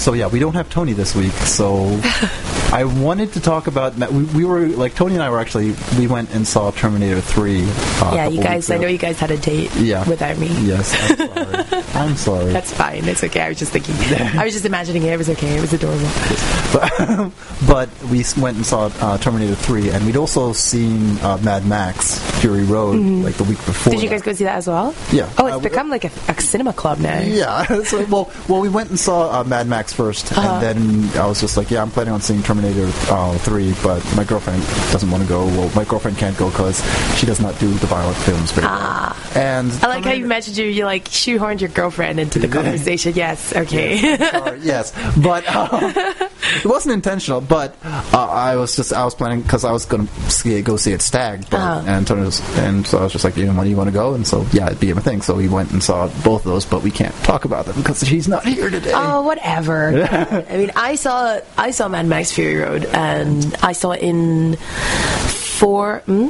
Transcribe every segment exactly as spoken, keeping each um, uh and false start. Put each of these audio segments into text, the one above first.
so yeah, we don't have Tony this week. So I wanted to talk about. We, we were like Tony and I were actually we went and saw Terminator three. Uh, yeah, you guys. I know you guys had a date. Yeah. without me. Yes, I'm sorry. I'm sorry. That's fine. It's okay. I was just thinking. I was just imagining it. It was okay. It was adorable. But, but we went and saw uh, Terminator three, and we'd also seen uh, Mad Max Fury Road mm-hmm. like the week before. Did you guys go see that as well? Yeah. Oh, it's uh, become like a, a cinema club now. Yeah. So, well, well, we went and saw uh, Mad Max first, uh-huh. and then I was just like, yeah, I'm planning on seeing Terminator uh, three, but my girlfriend doesn't want to go. Well, my girlfriend can't go because she does not do the violent films very ah. well. And I like how you mentioned you, you like shoehorned your girlfriend into the conversation. Yes, okay. Yes, sorry, yes. But um, it wasn't intentional. But uh, I was just I was planning because I was going to see it, go see it Stag, but, uh-huh. and Tony was, and so I was just like, you know, when do you want to go? And so yeah, it became a thing. So we went and saw both of those, but we can't talk about them because she's not here today. Oh, whatever. I mean, I saw I saw Mad Max Fury Road, and I saw it in four. Hmm?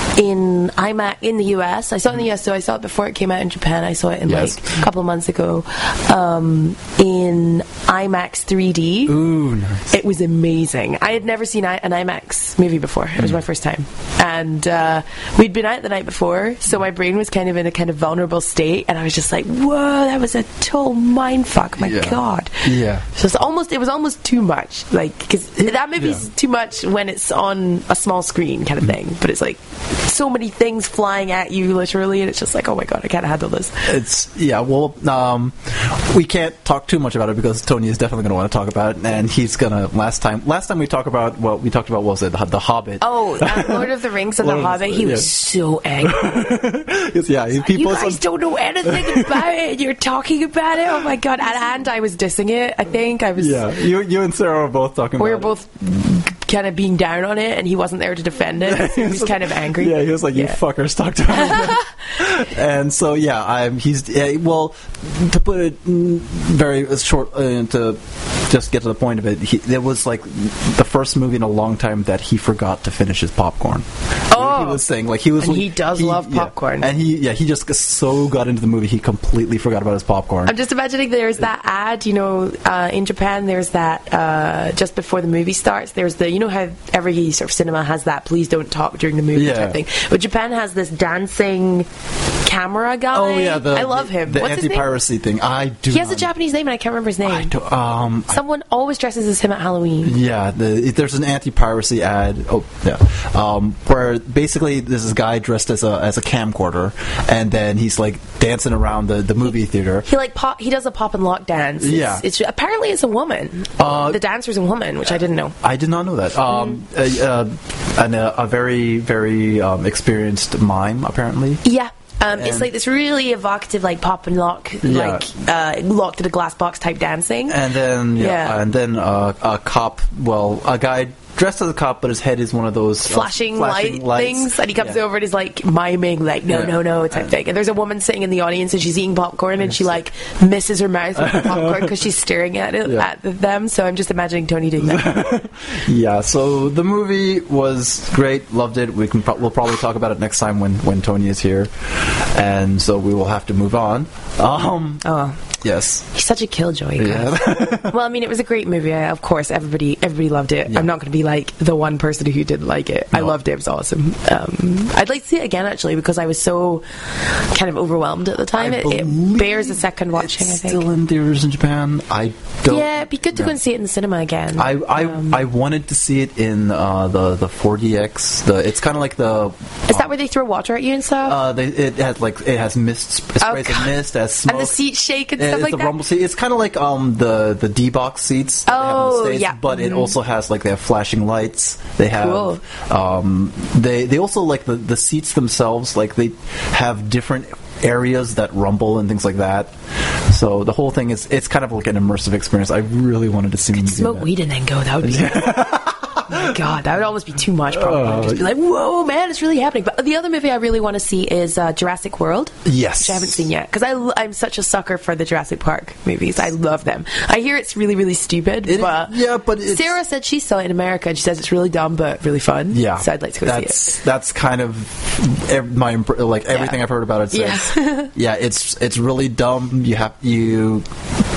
In IMAX in the U S. I saw it in the U S, so I saw it before it came out in Japan. I saw it in yes. like a couple of months ago um, in IMAX three D. Ooh, nice. It was amazing. I had never seen an IMAX movie before. It was mm. my first time. And uh, we'd been out the night before, so my brain was kind of in a kind of vulnerable state, and I was just like, whoa, that was a total mindfuck. My yeah. God. Yeah. So it's almost, it was almost too much. Like, because that movie's yeah. too much when it's on a small screen kind of thing. But it's like so many things flying at you literally, and it's just like, oh my God, I can't handle this. It's yeah well um we can't talk too much about it because Tony is definitely going to want to talk about it, and he's gonna last time last time we talked about what well, we talked about what was it the, the Hobbit. Oh, uh, Lord of the Rings and the Hobbit. He yeah. was so angry. yeah he, he you guys on... don't know anything about it, and you're talking about it. Oh my God. And, and I was dissing it. I think I was yeah you, you and Sarah were both talking we about were both it. kind of being down on it, and he wasn't there to defend it. So he was kind of angry. Yeah, he was like, you yeah. fuckers talked about it. And so, yeah, I'm, he's, yeah, well, to put it very short, uh, to just get to the point of it, he, it was like the first movie in a long time that he forgot to finish his popcorn. Oh. He was saying, like, he was... And he does he, love popcorn. Yeah, and he, yeah, he just so got into the movie, he completely forgot about his popcorn. I'm just imagining there's that ad, you know, uh, in Japan, there's that, uh, just before the movie starts, there's the, you know how every sort of cinema has that please don't talk during the movie yeah. type thing. But Japan has this dancing camera guy. Oh yeah, the, I love him. The What's anti-piracy thing. I do. He has not, a Japanese name, and I can't remember his name. I do, um, Someone I, always dresses as him at Halloween. Yeah, the, there's an anti-piracy ad. Oh yeah, um, where basically this is a guy dressed as a as a camcorder, and then he's like dancing around the, the movie theater. He like pop. He does a pop and lock dance. It's, yeah, it's apparently it's a woman. Uh, the dancer's a woman, which I didn't know. I did not know that. Um, mm. uh, uh, and a, a very very um, experienced mime apparently. Yeah. Um, it's like this really evocative, like pop and lock, yeah. like uh, locked in a glass box type dancing. And then, yeah, yeah. and then uh, a cop, well, a guy dressed as a cop, but his head is one of those flashing, uh, flashing light things, and he comes yeah. over and is like miming, like no, yeah. no, no, type thing. And there's a woman sitting in the audience, and she's eating popcorn, and she like misses her mouth with the popcorn because she's staring at it yeah. at them. So I'm just imagining Tony doing that. Yeah. So the movie was great, loved it. We can pro- we'll probably talk about it next time when when Tony is here, and so we will have to move on. Um, oh. Yes. He's such a killjoy. Yeah. Well, I mean, it was a great movie. I, of course, everybody everybody loved it. Yeah. I'm not going to be like the one person who didn't like it. No. I loved it. It was awesome. Um, I'd like to see it again, actually, because I was so kind of overwhelmed at the time. It, it bears a second watching, I think. Still in theaters in Japan. I don't... Yeah, it'd be good to yeah. go and see it in the cinema again. I I, um, I wanted to see it in uh, the, the four D X. The, it's kind of like the... Is that where they throw water at you and stuff? Uh, they, it has like it has mist, sprays oh, of mist, it has smoke. And the seats shake and it, stuff like the that? Rumble seat. It's kind of like um the the D box seats. That oh they have in the States, yeah, but mm-hmm. it also has like they have flashing lights. They have cool. um they they also like the the seats themselves. Like they have different areas that rumble and things like that. So the whole thing is it's kind of like an immersive experience. I really wanted to see. Could smoke weed and then go. That would be. Oh my God, that would almost be too much, probably. Uh, Just be like, whoa, man, it's really happening. But the other movie I really want to see is uh, Jurassic World. Yes. Which I haven't seen yet. Because I'm such a sucker for the Jurassic Park movies. I love them. I hear it's really, really stupid. It, but yeah, but it's, Sarah said she saw it in America, and she says it's really dumb, but really fun. Yeah. So I'd like to go that's, see it. That's kind of ev- my like everything yeah. I've heard about it says. Yeah. Yeah, it's it's really dumb. You have you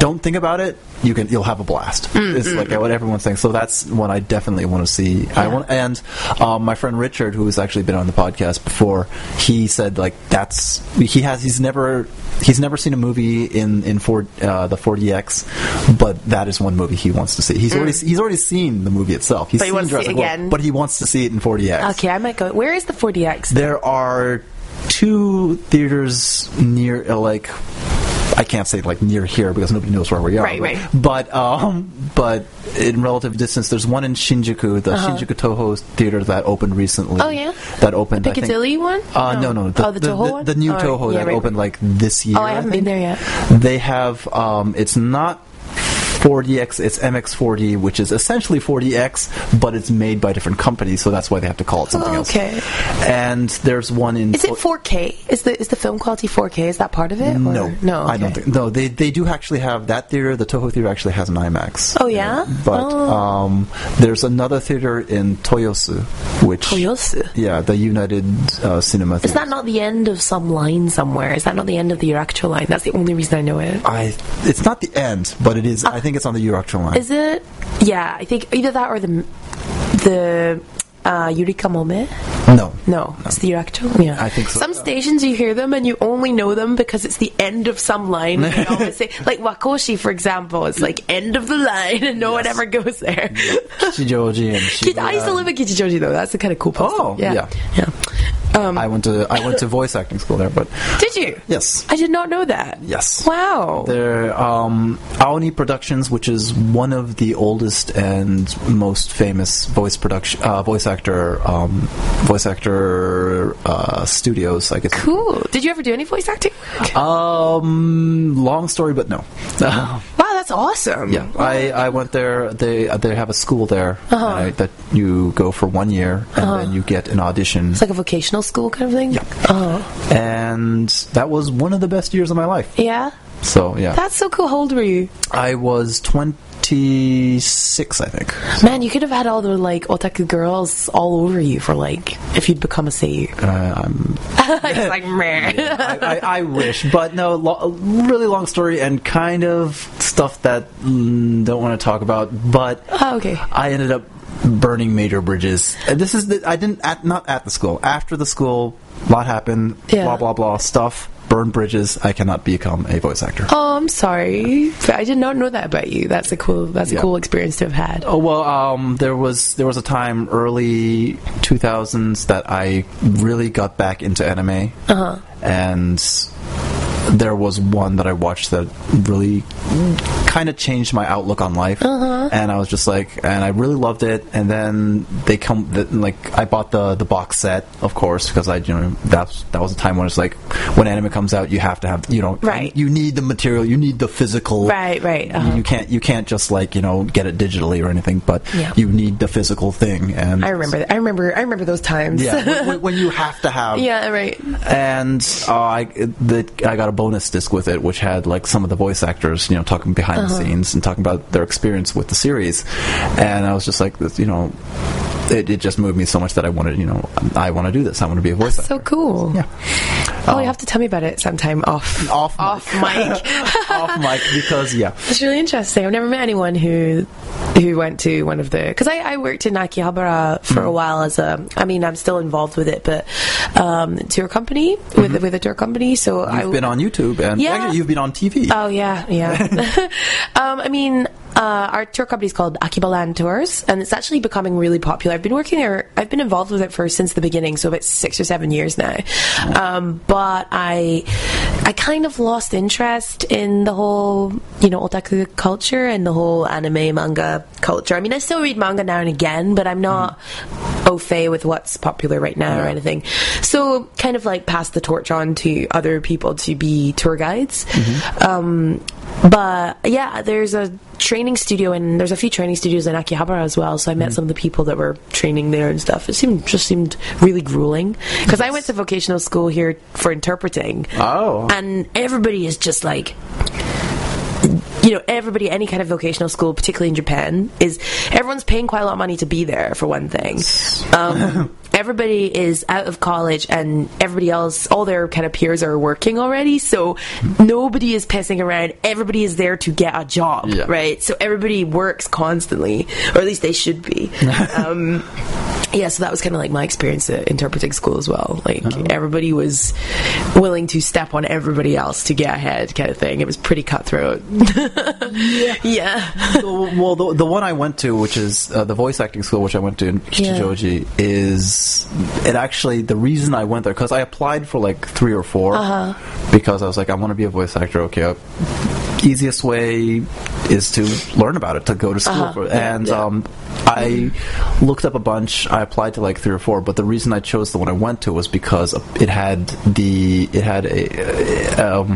don't think about it, you can you'll have a blast. Mm, it's mm, like what everyone's saying. So that's what I definitely want to see. Yeah. I want, and um, my friend Richard, who has actually been on the podcast before, he said like that's he has he's never he's never seen a movie in in four, uh, the four D X, but that is one movie he wants to see. He's mm. already he's already seen the movie itself. He's but he seen wants to see it again. World, but he wants to see it in four D X. Okay, I might go. Where is the four D X? There are two theaters near uh, like. I can't say like near here because nobody knows where we are. Right, right. But um, but in relative distance, there's one in Shinjuku, the uh-huh. Shinjuku Toho Theater that opened recently. Oh yeah, that opened. The Piccadilly I think, one? Uh, no, no. The, oh, the, the Toho the, one. The new oh, Toho yeah, that right, opened right. like this year. Oh, I haven't I been there yet. They have. Um, it's not four D X, it's M X four D, which is essentially four D X, but it's made by different companies, so that's why they have to call it something oh, else. Okay. And there's one in. Is it four K? Is the is the film quality four K? Is that part of it? Or? No, no, okay. I don't think. No, they they do actually have that theater. The Toho Theater actually has an IMAX. Oh yeah, but oh. um, there's another theater in Toyosu, which Toyosu. Yeah, the United uh, Cinema. Is that not the end of some line somewhere? Is that not the end of the Yurakucho line? That's the only reason I know it. I. It's not the end, but it is. Uh, I think it's on the Yurakucho line. Is it? Yeah, I think either that or the the uh, Yurika Mome. No. no, no, it's the Yurakucho. Yeah, I think so. Some stations you hear them and you only know them because it's the end of some line. They always say, like Wakoshi, for example, it's like end of the line, and no yes. one ever goes there. Kichijoji and Shibuya. I used to live in Kichijoji though. That's a kind of cool place. Oh, yeah, yeah. yeah. Um, I went to I went to voice acting school there, but did you? Yes, I did not know that. Yes, wow. There, um, Aoni Productions, which is one of the oldest and most famous voice production, uh, voice actor, um, voice actor uh, studios. I guess. Cool. Did you ever do any voice acting? Um, long story, but no. Wow, that's awesome. Yeah, I, I went there. They they have a school there uh-huh. uh, that you go for one year and uh-huh. then you get an audition. It's like a vocational school kind of thing? Yeah. Uh-huh. And that was one of the best years of my life. Yeah? So, yeah. That's so cool. How old were you? I was twenty-six, I think. Man, you could have had all the, like, otaku girls all over you for, like, if you'd become a seiyuu. Uh, I'm... It's like, meh. Yeah, I, I, I wish. But, no, lo- really long story and kind of stuff that mm, don't want to talk about. But oh, okay. I ended up burning major bridges. And this is the, I didn't at not at the school. After the school, a lot happened. Yeah. Blah blah blah stuff. Burn bridges. I cannot become a voice actor. Oh, I'm sorry. I did not know that about you. That's a cool. That's a yeah. cool experience to have had. Oh well, um, there was there was a time early two thousands that I really got back into anime, uh-huh. and there was one that I watched that really kind of changed my outlook on life, uh-huh. and I was just like, and I really loved it. And then they come, the, like, I bought the the box set, of course, because I, you know, that's that was a time when it's like, when anime comes out, you have to have, you know, right. you need the material, you need the physical, right, right. Uh-huh. You can't you can't just like you know get it digitally or anything, but yeah. you need the physical thing. And I remember, that. I remember, I remember those times. Yeah, when, when you have to have, yeah, right. And uh, I the, I got a bonus disc with it, which had like some of the voice actors, you know, talking behind uh-huh. the scenes and talking about their experience with the series. And I was just like, you know, it, it just moved me so much that I wanted, you know, I want to do this. I want to be a voice That's actor. So cool. Yeah. Oh, um, you have to tell me about it sometime off off off mic, mic. off mic because yeah, it's really interesting. I've never met anyone who who went to one of the because I, I worked in Akihabara for mm. a while as a. I mean, I'm still involved with it, but um, tour company with mm-hmm. with a tour company. So you've I, been on YouTube and yeah. actually you've been on T V. Oh yeah, yeah. um, I mean. Uh, our tour company is called Akibaland Tours, and it's actually becoming really popular. I've been working there, I've been involved with it for since the beginning, so about six or seven years now. Um, but I, I kind of lost interest in the whole, you know, otaku culture and the whole anime manga culture. I mean, I still read manga now and again, but I'm not mm. au fait with what's popular right now yeah. or anything. So, kind of like pass the torch on to other people to be tour guides. Mm-hmm. Um, but yeah, there's a training studio and there's a few training studios in Akihabara as well, so I met mm. some of the people that were training there and stuff. It seemed just seemed really grueling because yes. I went to vocational school here for interpreting. Oh. And everybody is just like, you know, everybody, any kind of vocational school, particularly in Japan, is everyone's paying quite a lot of money to be there, for one thing. Um, everybody is out of college and everybody else, all their kind of peers are working already, so nobody is pissing around. Everybody is there to get a job, yeah. right? So everybody works constantly, or at least they should be. um, yeah, so that was kind of like my experience at interpreting school as well. Like, oh. everybody was willing to step on everybody else to get ahead, kind of thing. It was pretty cutthroat. yeah. yeah. Well, the, the one I went to, which is uh, the voice acting school, which I went to in Kichijoji, yeah. is it actually the reason I went there, because I applied for like three or four uh-huh. because I was like, I want to be a voice actor. Okay, uh, easiest way is to learn about it, to go to school uh-huh. for it. And yeah. um, I looked up a bunch. I applied to like three or four, but the reason I chose the one I went to was because it had the it had a. Um,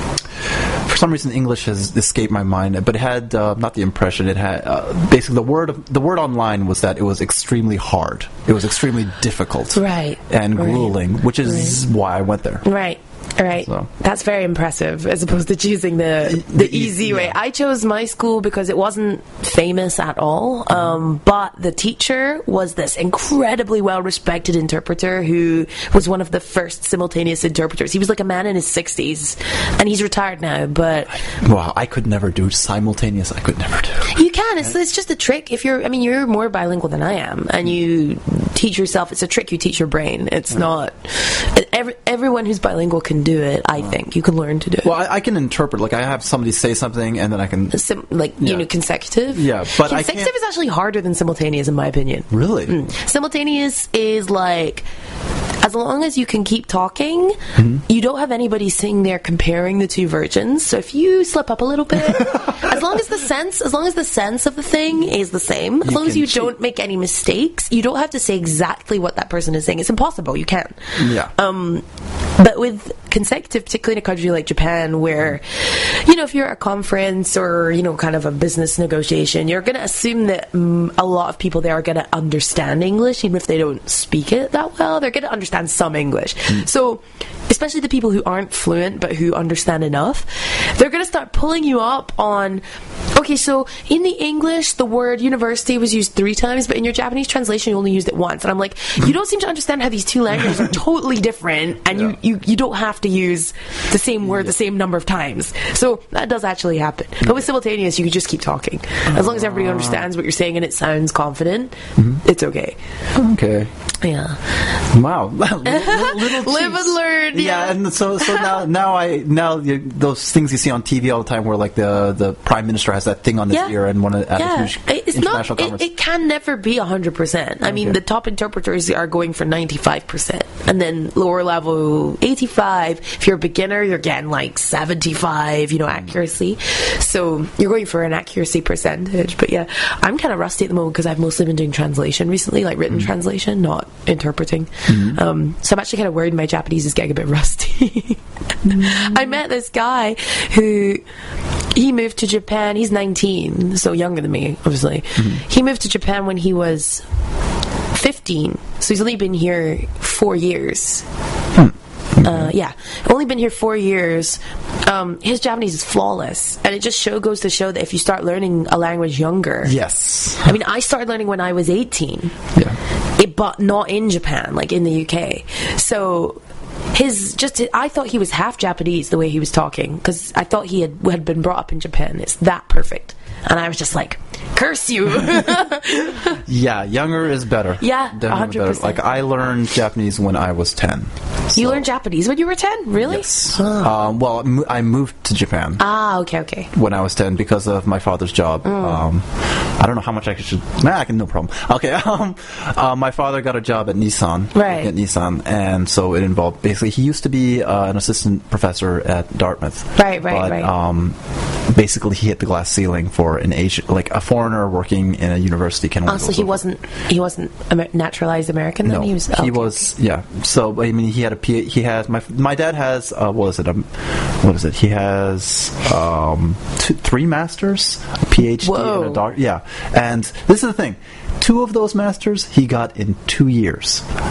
For some reason, English has escaped my mind, but it had uh, not the impression. It had uh, basically the word. The word online was that it was extremely hard. It was extremely difficult, right, and grueling, right. which is right. why I went there. Right. Right. So. That's very impressive, as opposed to choosing the the, the easy yeah. way. I chose my school because it wasn't famous at all, um, but the teacher was this incredibly well-respected interpreter who was one of the first simultaneous interpreters. He was like a man in his sixties, and he's retired now, but... Wow, I could never do simultaneous. I could never do. You can. It's, it's just a trick. If you're, I mean, you're more bilingual than I am, and you teach yourself. It's a trick you teach your brain. It's yeah. not... Every, everyone who's bilingual can do it. I think you can learn to do it. Well, I, I can interpret. Like, I have somebody say something, and then I can Sim- like yeah. you know, consecutive. Yeah, but consecutive I can't... is actually harder than simultaneous, in my opinion. Really, mm. Simultaneous is like, as long as you can keep talking, mm-hmm. you don't have anybody sitting there comparing the two versions. So if you slip up a little bit, as long as the sense, as long as the sense of the thing is the same, as you long as you cheat. Don't make any mistakes, you don't have to say exactly what that person is saying. It's impossible. You can't. Yeah. Um, but with consecutive, particularly in a country like Japan, where, you know, if you're at a conference or, you know, kind of a business negotiation, you're going to assume that um, a lot of people there are going to understand English, even if they don't speak it that well. They're going to understand some English. Mm. So, especially the people who aren't fluent but who understand enough, they're going to start pulling you up on, okay, so in the English, the word university was used three times, but in your Japanese translation, you only used it once. And I'm like, you don't seem to understand how these two languages are totally different, and yeah. you, you, you don't have to use the same word yeah. the same number of times. So that does actually happen. But with simultaneous, you can just keep talking. As long as everybody understands what you're saying and it sounds confident, mm-hmm. it's okay. Okay. Yeah. Wow. little, little Live and learn. Yeah. yeah, and so so now now I now you, those things you see on T V all the time, where like the the prime minister has that thing on his yeah. ear and one at yeah. a huge it's international not, conference. It, it can never be a hundred percent. I mean, okay. the top interpreters are going for ninety-five percent, and then lower level eighty-five. If you're a beginner, you're getting like seventy-five. You know, accuracy. So you're going for an accuracy percentage. But yeah, I'm kind of rusty at the moment because I've mostly been doing translation recently, like written mm-hmm. translation, not interpreting. Mm-hmm. Um, so I'm actually kind of worried my Japanese is getting a bit rusty. mm-hmm. I met this guy who he moved to Japan. He's nineteen, so younger than me, obviously. Mm-hmm. He moved to Japan when he was fifteen, so he's only been here four years. Hmm. Uh, yeah, only been here four years. Um, his Japanese is flawless, and it just show goes to show that if you start learning a language younger, yes. I mean, I started learning when I was eighteen. Yeah, it, but not in Japan, like in the U K. So his just, I thought he was half Japanese the way he was talking, because I thought he had had been brought up in Japan. It's that perfect. And I was just like, curse you. Yeah, younger is better. Yeah, Definitely one hundred percent. Better. Like, I learned Japanese when I was ten. So. You learned Japanese when you were ten? Really? Yes. Huh. Um, well, I moved to Japan. Ah, okay, okay. When I was ten, because of my father's job. Mm. Um, I don't know how much I should... Nah, I can, no problem. Okay, um, uh, my father got a job at Nissan. Right. At Nissan, and so it involved... Basically, he used to be uh, an assistant professor at Dartmouth. Right, right, but, right. Um, basically, he hit the glass ceiling for an Asian... Like, a foreigner working in a university can only... Oh, so he wasn't, he wasn't Amer- naturalized American then? No, he was... Oh, he okay, was... okay. Yeah. So, I mean, he had a... P- he has... My my dad has... Uh, what is it? Um, what is it? He has um, two, three masters, a PhD, Whoa. and a doctor. Yeah. And this is the thing. Two of those masters he got in two years.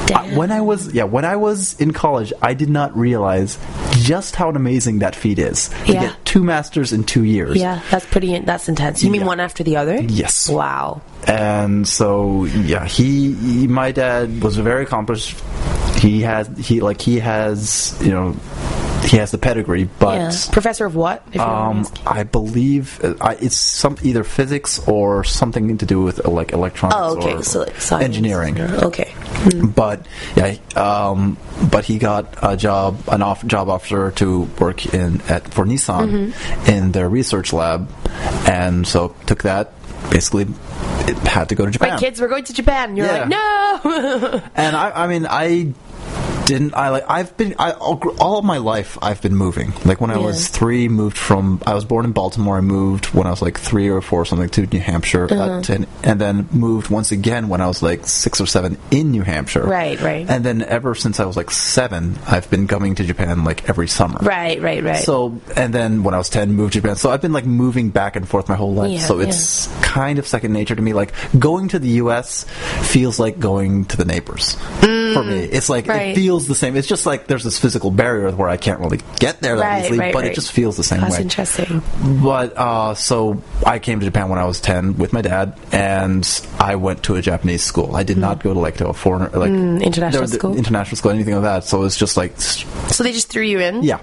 I, when I was yeah when I was in college, I did not realize just how amazing that feat is. To Yeah. get two masters in two years. Yeah, that's pretty. That's intense. You mean Yeah. one after the other? Yes. Wow. And so yeah, he, he my dad was very accomplished. He has he like he has you know he has the pedigree, but Yeah. Professor of what? If you don't mind um, asking? I believe uh, I, it's some either physics or something to do with uh, like electronics Oh, okay. or, So like science. engineering. Okay. But yeah, um, but he got a job, an off job offer to work in at for Nissan Mm-hmm. in their research lab, and so took that. Basically, it had to go to Japan. Right, kids, we're going to Japan. And you're Yeah. like, no. And I, I mean, I didn't. I like. I've been. I all, all of my life, I've been moving. Like when I Yeah. was three, moved from. I was born in Baltimore. I moved when I was like three or four, something to New Hampshire, Uh-huh. uh, to, and then moved once again when I was like six or seven in New Hampshire. Right, right. And then ever since I was like seven, I've been coming to Japan like every summer. Right, right, right. So, and then when I was ten, moved to Japan. So I've been like moving back and forth my whole life. Yeah, so it's kind of second nature to me. Like going to the U S feels like going to the neighbors for me. It's like, right. it feels the same. It's just like there's this physical barrier where I can't really get there that Right, easily, right, but right. it just feels the same That's way. interesting. But, uh, so I came to Japan when I was ten with my dad, and I went to a Japanese school. I did not go to like to a foreign, like, Mm, international there- school? international school, anything like that. So it's just like, So they just threw you in? yeah.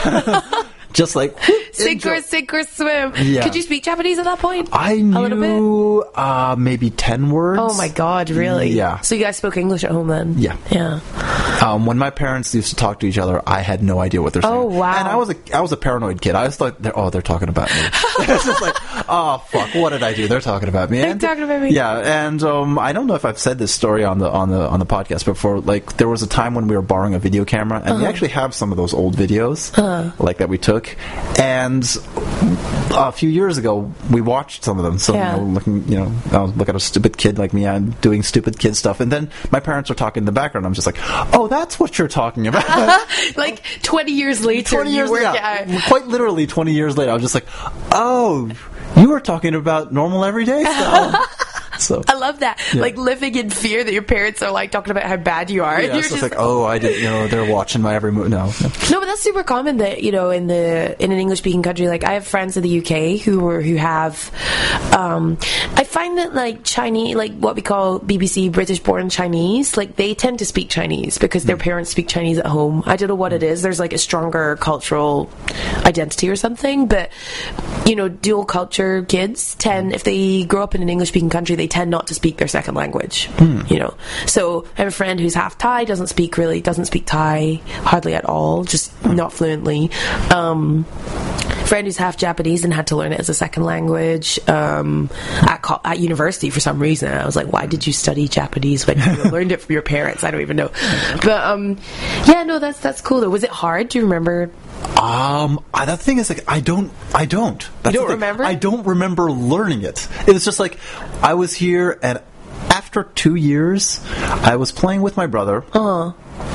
Just like Sink or enjoy- sink or swim. Yeah. Could you speak Japanese at that point? I A little bit? knew uh, maybe ten words. Oh my god, really? Yeah. So you guys spoke English at home then? Yeah. Yeah. Um, when my parents used to talk to each other, I had no idea what they're saying. Oh, wow. And I was a I was a paranoid kid. I was like, they're, oh, they're talking about me. It's just like, oh fuck, what did I do? They're talking about me. They're And- talking about me. Yeah, and um, I don't know if I've said this story on the on the on the podcast before. Like, there was a time when we were borrowing a video camera, and Uh-huh. we actually have some of those old videos, like that we took, and a few years ago we watched some of them. So Yeah. you know, looking, you know, I was looking at a stupid kid like me. I'm doing stupid kid stuff, and then my parents are talking in the background. I'm just like, oh, that's what you're talking about. Like twenty years later, twenty you years work yeah, out. quite literally twenty years later, I was just like, oh, you were talking about normal everyday stuff. So I love that. Yeah. Like living in fear that your parents are like talking about how bad you are. yeah, and you're so just it's like, oh, I didn't, you know, they're watching my every move. No, no. No, but that's super common that, you know, in the in an English speaking country, like I have friends in the U K who are who have um I find that like Chinese, like what we call B B C British born Chinese, like they tend to speak Chinese because their parents speak Chinese at home. I don't know what it is. There's like a stronger cultural identity or something, but you know, dual culture kids tend, if they grow up in an English speaking country, they tend not to speak their second language. You know. So I have a friend who's half Thai, doesn't speak really doesn't speak Thai hardly at all, just not fluently. Um friend who's half Japanese and had to learn it as a second language um, at, co- at university for some reason. I was like, why did you study Japanese when you learned it from your parents? I don't even know. But um, yeah, no, that's that's cool though. Was it hard? Do you remember? Um, I, that thing is like, I don't, I don't. That's You don't the thing. remember? I don't remember learning it. It was just like, I was here, and after two years, I was playing with my brother. Uh-huh.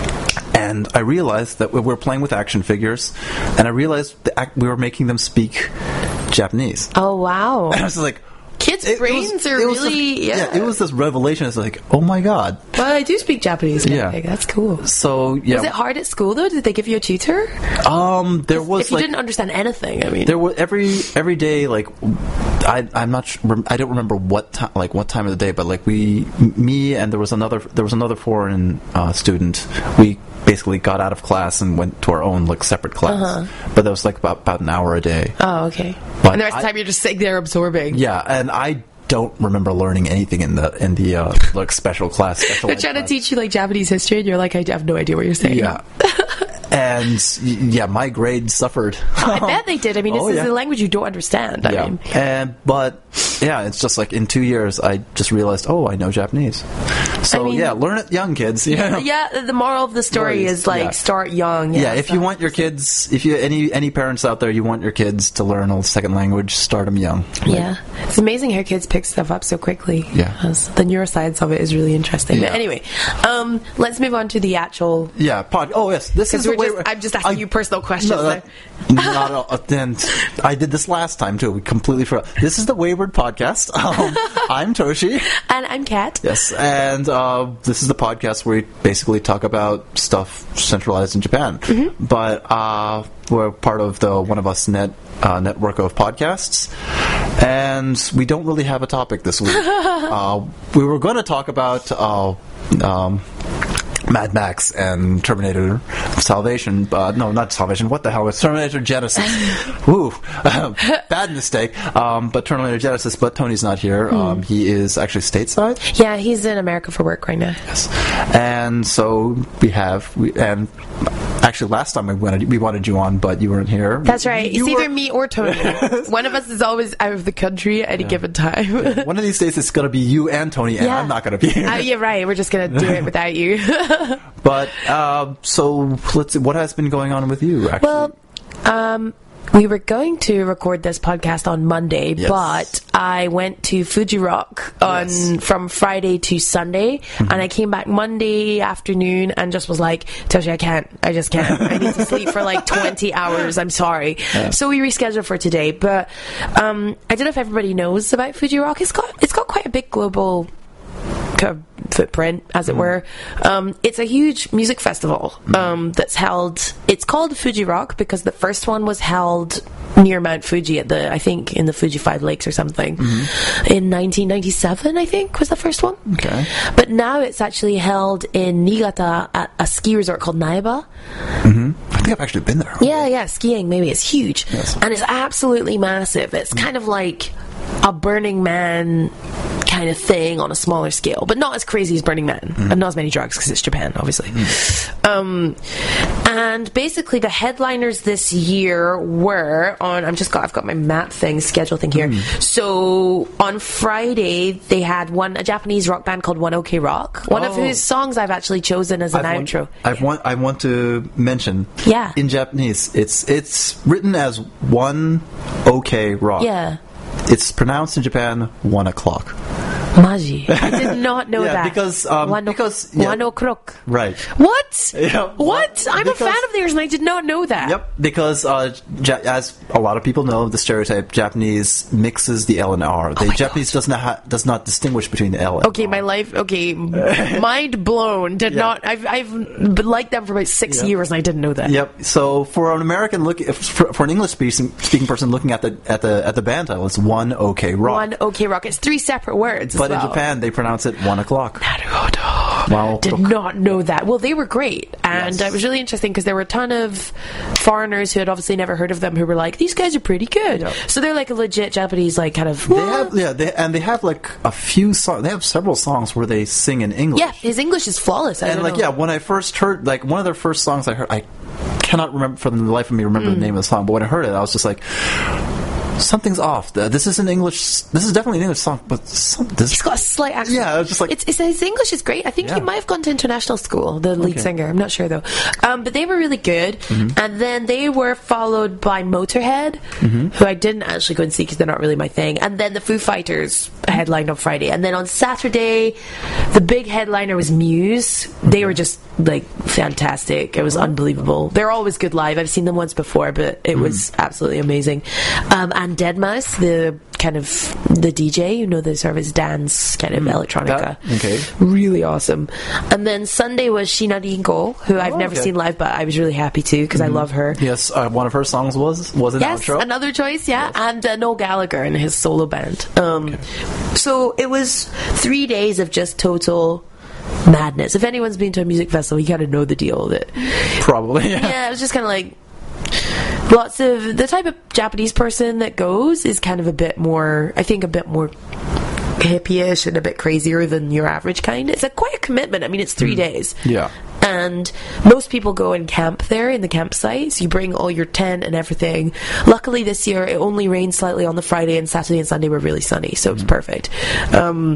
And I realized that we were playing with action figures, and I realized the act, we were making them speak Japanese. Oh wow. And I was like, Kids' it- it brains was- are it was really just- yeah. It was this revelation. It's like, oh my god. Well, I do speak Japanese. Yeah. Yeah, that's cool. So yeah, Was it hard at school though? Did they give you a tutor? um, there was If you like didn't understand anything, I mean. there was every every day like I I'm not sure, I don't remember what time like what time of the day, but like we m- me and there was another there was another foreign uh, student. We basically got out of class and went to our own like separate class, but that was like about about an hour a day. Oh, okay. But And the rest of I- the time you're just sitting there absorbing. Yeah, and I don't remember learning anything in the in the uh, like special class. Special They're ed trying to class. teach you like Japanese history, and you're like, I have no idea what you're saying. Yeah. And y- yeah, my grades suffered. I bet they did. I mean, this Oh, is yeah. a language you don't understand. I Yeah, mean, and but yeah, it's just like in two years, I just realized, oh, I know Japanese. So I mean- yeah, learn it young, kids. Yeah, yeah. The moral of the story Right, is like yeah. start young. Yeah, if you so- want your kids, if you any any parents out there, you want your kids to learn a second language, start them young. Yeah, it's amazing how kids pick stuff up so quickly. Yeah. Because the neuroscience of it is really interesting. Yeah. But anyway, um, let's move on to the actual. Yeah, pod. Oh yes, this is Because the way. I'm just asking I- you personal questions. No, there. that, not at all. Then I did this last time too. We completely forgot. This is the Wayward Podcast. podcast. Um, I'm Toshi. And I'm Kat. Yes, and uh, this is the podcast where we basically talk about stuff centralized in Japan. Mm-hmm. But uh, we're part of the One of Us Net uh, network of podcasts, and we don't really have a topic this week. uh, we were going to talk about Uh, um, Mad Max and Terminator Salvation. Uh, no, not Salvation. What the hell? It's Terminator Genesis. Woo. Bad mistake. Um, but Terminator Genesis, but Tony's not here. Mm. Um, he is actually stateside. Yeah, he's in America for work right now. Yes. And so we have, we, and actually last time we wanted, we wanted you on, but you weren't here. That's right. You it's were... either me or Tony. One of us is always out of the country at any yeah. given time. One of these days it's going to be you and Tony, and yeah. I'm not going to be here. Uh, you're right. We're just going to do it without you. But, uh, so, let's see, what has been going on with you, actually? Well, um, we were going to record this podcast on Monday, yes. but I went to Fuji Rock on yes. from Friday to Sunday, mm-hmm. and I came back Monday afternoon and just was like, Toshi, I can't. I just can't. I need to sleep for like twenty hours. I'm sorry. Yeah. So we rescheduled for today, but um, I don't know if everybody knows about Fuji Rock. It's got, it's got quite a big global kind of footprint, as it mm. were. Um, it's a huge music festival um, mm. that's held. It's called Fuji Rock because the first one was held near Mount Fuji at the, I think, in the Fuji Five Lakes or something. Mm-hmm. In nineteen ninety-seven, I think, was the first one. Okay. But now it's actually held in Niigata at a ski resort called Naiba. Mm-hmm. I think I've actually been there. Yeah, yeah, skiing maybe. It's huge. Yes. And it's absolutely massive. It's kind of like a Burning Man kind of thing on a smaller scale, but not as crazy as Burning Man, mm. and not as many drugs because it's Japan, obviously. Mm. Um, and basically, the headliners this year were on. I'm just got. I've got my map thing, schedule thing here. Mm. So on Friday, they had one a Japanese rock band called One OK Rock. One oh. of whose songs I've actually chosen as an I've outro. Want, I've want. I want to mention. Yeah. In Japanese, it's it's written as One OK Rock. Yeah. It's pronounced in Japan one o'clock. Maji. I did not know yeah, that. Because, um, one because, yeah. One o'clock. Right. What? Yeah. What? I'm because, a fan of theirs and I did not know that. Yep. Because, uh, ja- as a lot of people know, the stereotype, Japanese mixes the L and R. The oh Japanese God. does not ha- does not distinguish between the L and okay, R. my life, okay, mind blown. Did yeah. not, I've, I've liked them for about six yep. years and I didn't know that. Yep. So for an American look, for, for an English speaking, speaking person looking at the, at the, at the band title, it's One OK Rock. One OK Rock. It's three separate words. But as well. in Japan, they pronounce it one o'clock. Naruhodo. Wow. Did not know that. Well, they were great. And yes. it was really interesting because there were a ton of foreigners who had obviously never heard of them who were like, these guys are pretty good. Yep. So they're like a legit Japanese, like, kind of... They have, yeah, they, and they have like a few songs. They have several songs where they sing in English. Yeah, his English is flawless. I and don't like, know. yeah, when I first heard, like, one of their first songs I heard, I cannot remember for the life of me remember mm. the name of the song, but when I heard it, I was just like... Something's off. This is an English. This is definitely an English song, but some, this, he's got a slight accent. Yeah, I was just like, it's, it's his English is great. I think yeah. he might have gone to international school. The lead okay. singer, I'm not sure though. Um, but they were really good, mm-hmm. and then they were followed by Motorhead, mm-hmm. who I didn't actually go and see because they're not really my thing. And then the Foo Fighters headlined on Friday, and then on Saturday, the big headliner was Muse. Okay. They were just like fantastic. It was unbelievable. They're always good live. I've seen them once before, but it mm. was absolutely amazing. Um, and Deadmau5, the kind of the D J, you know, the sort of his dance kind of mm. electronica. That, okay. Really awesome. And then Sunday was Shina Ringo, who I've oh, never okay. seen live, but I was really happy to because mm-hmm. I love her. Yes, uh, one of her songs was was an yes, outro. Another choice, yeah. Yes. And uh, Noel Gallagher and his solo band. Um, okay. So it was three days of just total madness. If anyone's been to a music festival, you kind of know the deal that probably yeah, yeah it was just kind of like lots of the type of Japanese person that goes is kind of a bit more, I think a bit more hippie-ish and a bit crazier than your average kind. It's a quite a commitment. I mean, it's three mm. days. Yeah. And most people go and camp there in the campsite, so you bring all your tent and everything. Luckily this year it only rained slightly on the Friday, and Saturday and Sunday were really sunny, so it was perfect. Um,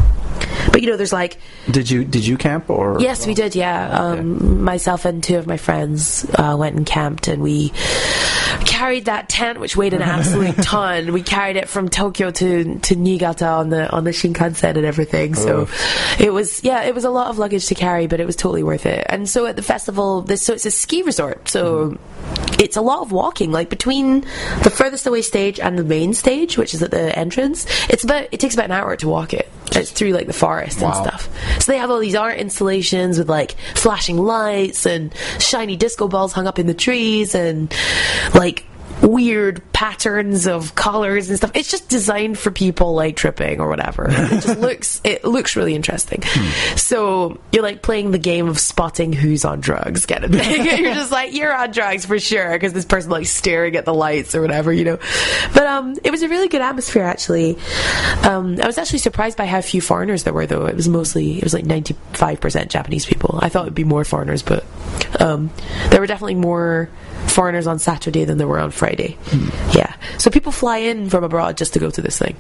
but you know, there's like... Did you did you camp or... Yes, we did, yeah. Um, okay. Myself and two of my friends uh, went and camped, and we carried that tent, which weighed an absolute ton. We carried it from Tokyo to, to Niigata on the on the Shinkansen and everything. So oh. it was, yeah, it was a lot of luggage to carry, but it was totally worth it. And so at the festival, this so it's a ski resort. So it's a lot of walking. Like between the furthest away stage and the main stage, which is at the entrance, it's about it takes about an hour to walk it. It's through like the forest Wow. and stuff. So they have all these art installations with like flashing lights and shiny disco balls hung up in the trees and like weird patterns of colors and stuff. It's just designed for people like tripping or whatever. It just looks it looks really interesting. Hmm. So you're like playing the game of spotting who's on drugs, kind of thing. You're just like, you're on drugs for sure because this person like staring at the lights or whatever, you know. But um, it was a really good atmosphere actually. Um, I was actually surprised by how few foreigners there were though. It was mostly it was like ninety-five percent Japanese people. I thought it'd be more foreigners, but um, there were definitely more foreigners on Saturday than there were on Friday. Mm. Yeah. So people fly in from abroad just to go to this thing.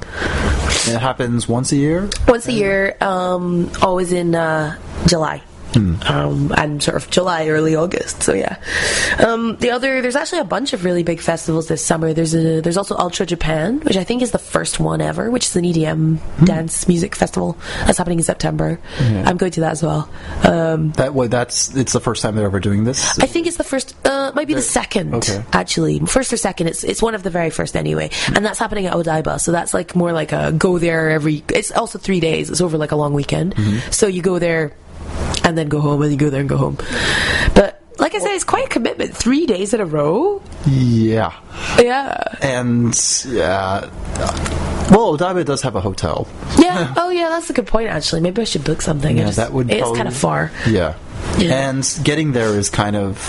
It happens once a year? Once a year, um, always in uh, July. Hmm. Um, and sort of July, early August. So yeah. Um, the other, there's actually a bunch of really big festivals this summer. There's a, there's also Ultra Japan, which I think is the first one ever, which is an E D M hmm. dance music festival that's happening in September. Yeah. I'm going to that as well. Um, that way, that's it's the first time they're ever doing this. I think it's the first. Uh, might be they're, the second. Okay. Actually, first or second. It's it's one of the very first anyway, and that's happening at Odaiba. So that's like more like a go there every. It's also three days. It's over like a long weekend. Mm-hmm. So you go there. And then go home, and you go there and go home. But like I said, it's quite a commitment. Three days in a row. Yeah. Yeah. And yeah. Well, Odaiba does have a hotel. Yeah. Oh, yeah. That's a good point. Actually, maybe I should book something. Yeah, just, that would. It's probably, kind of far. Yeah. yeah. And getting there is kind of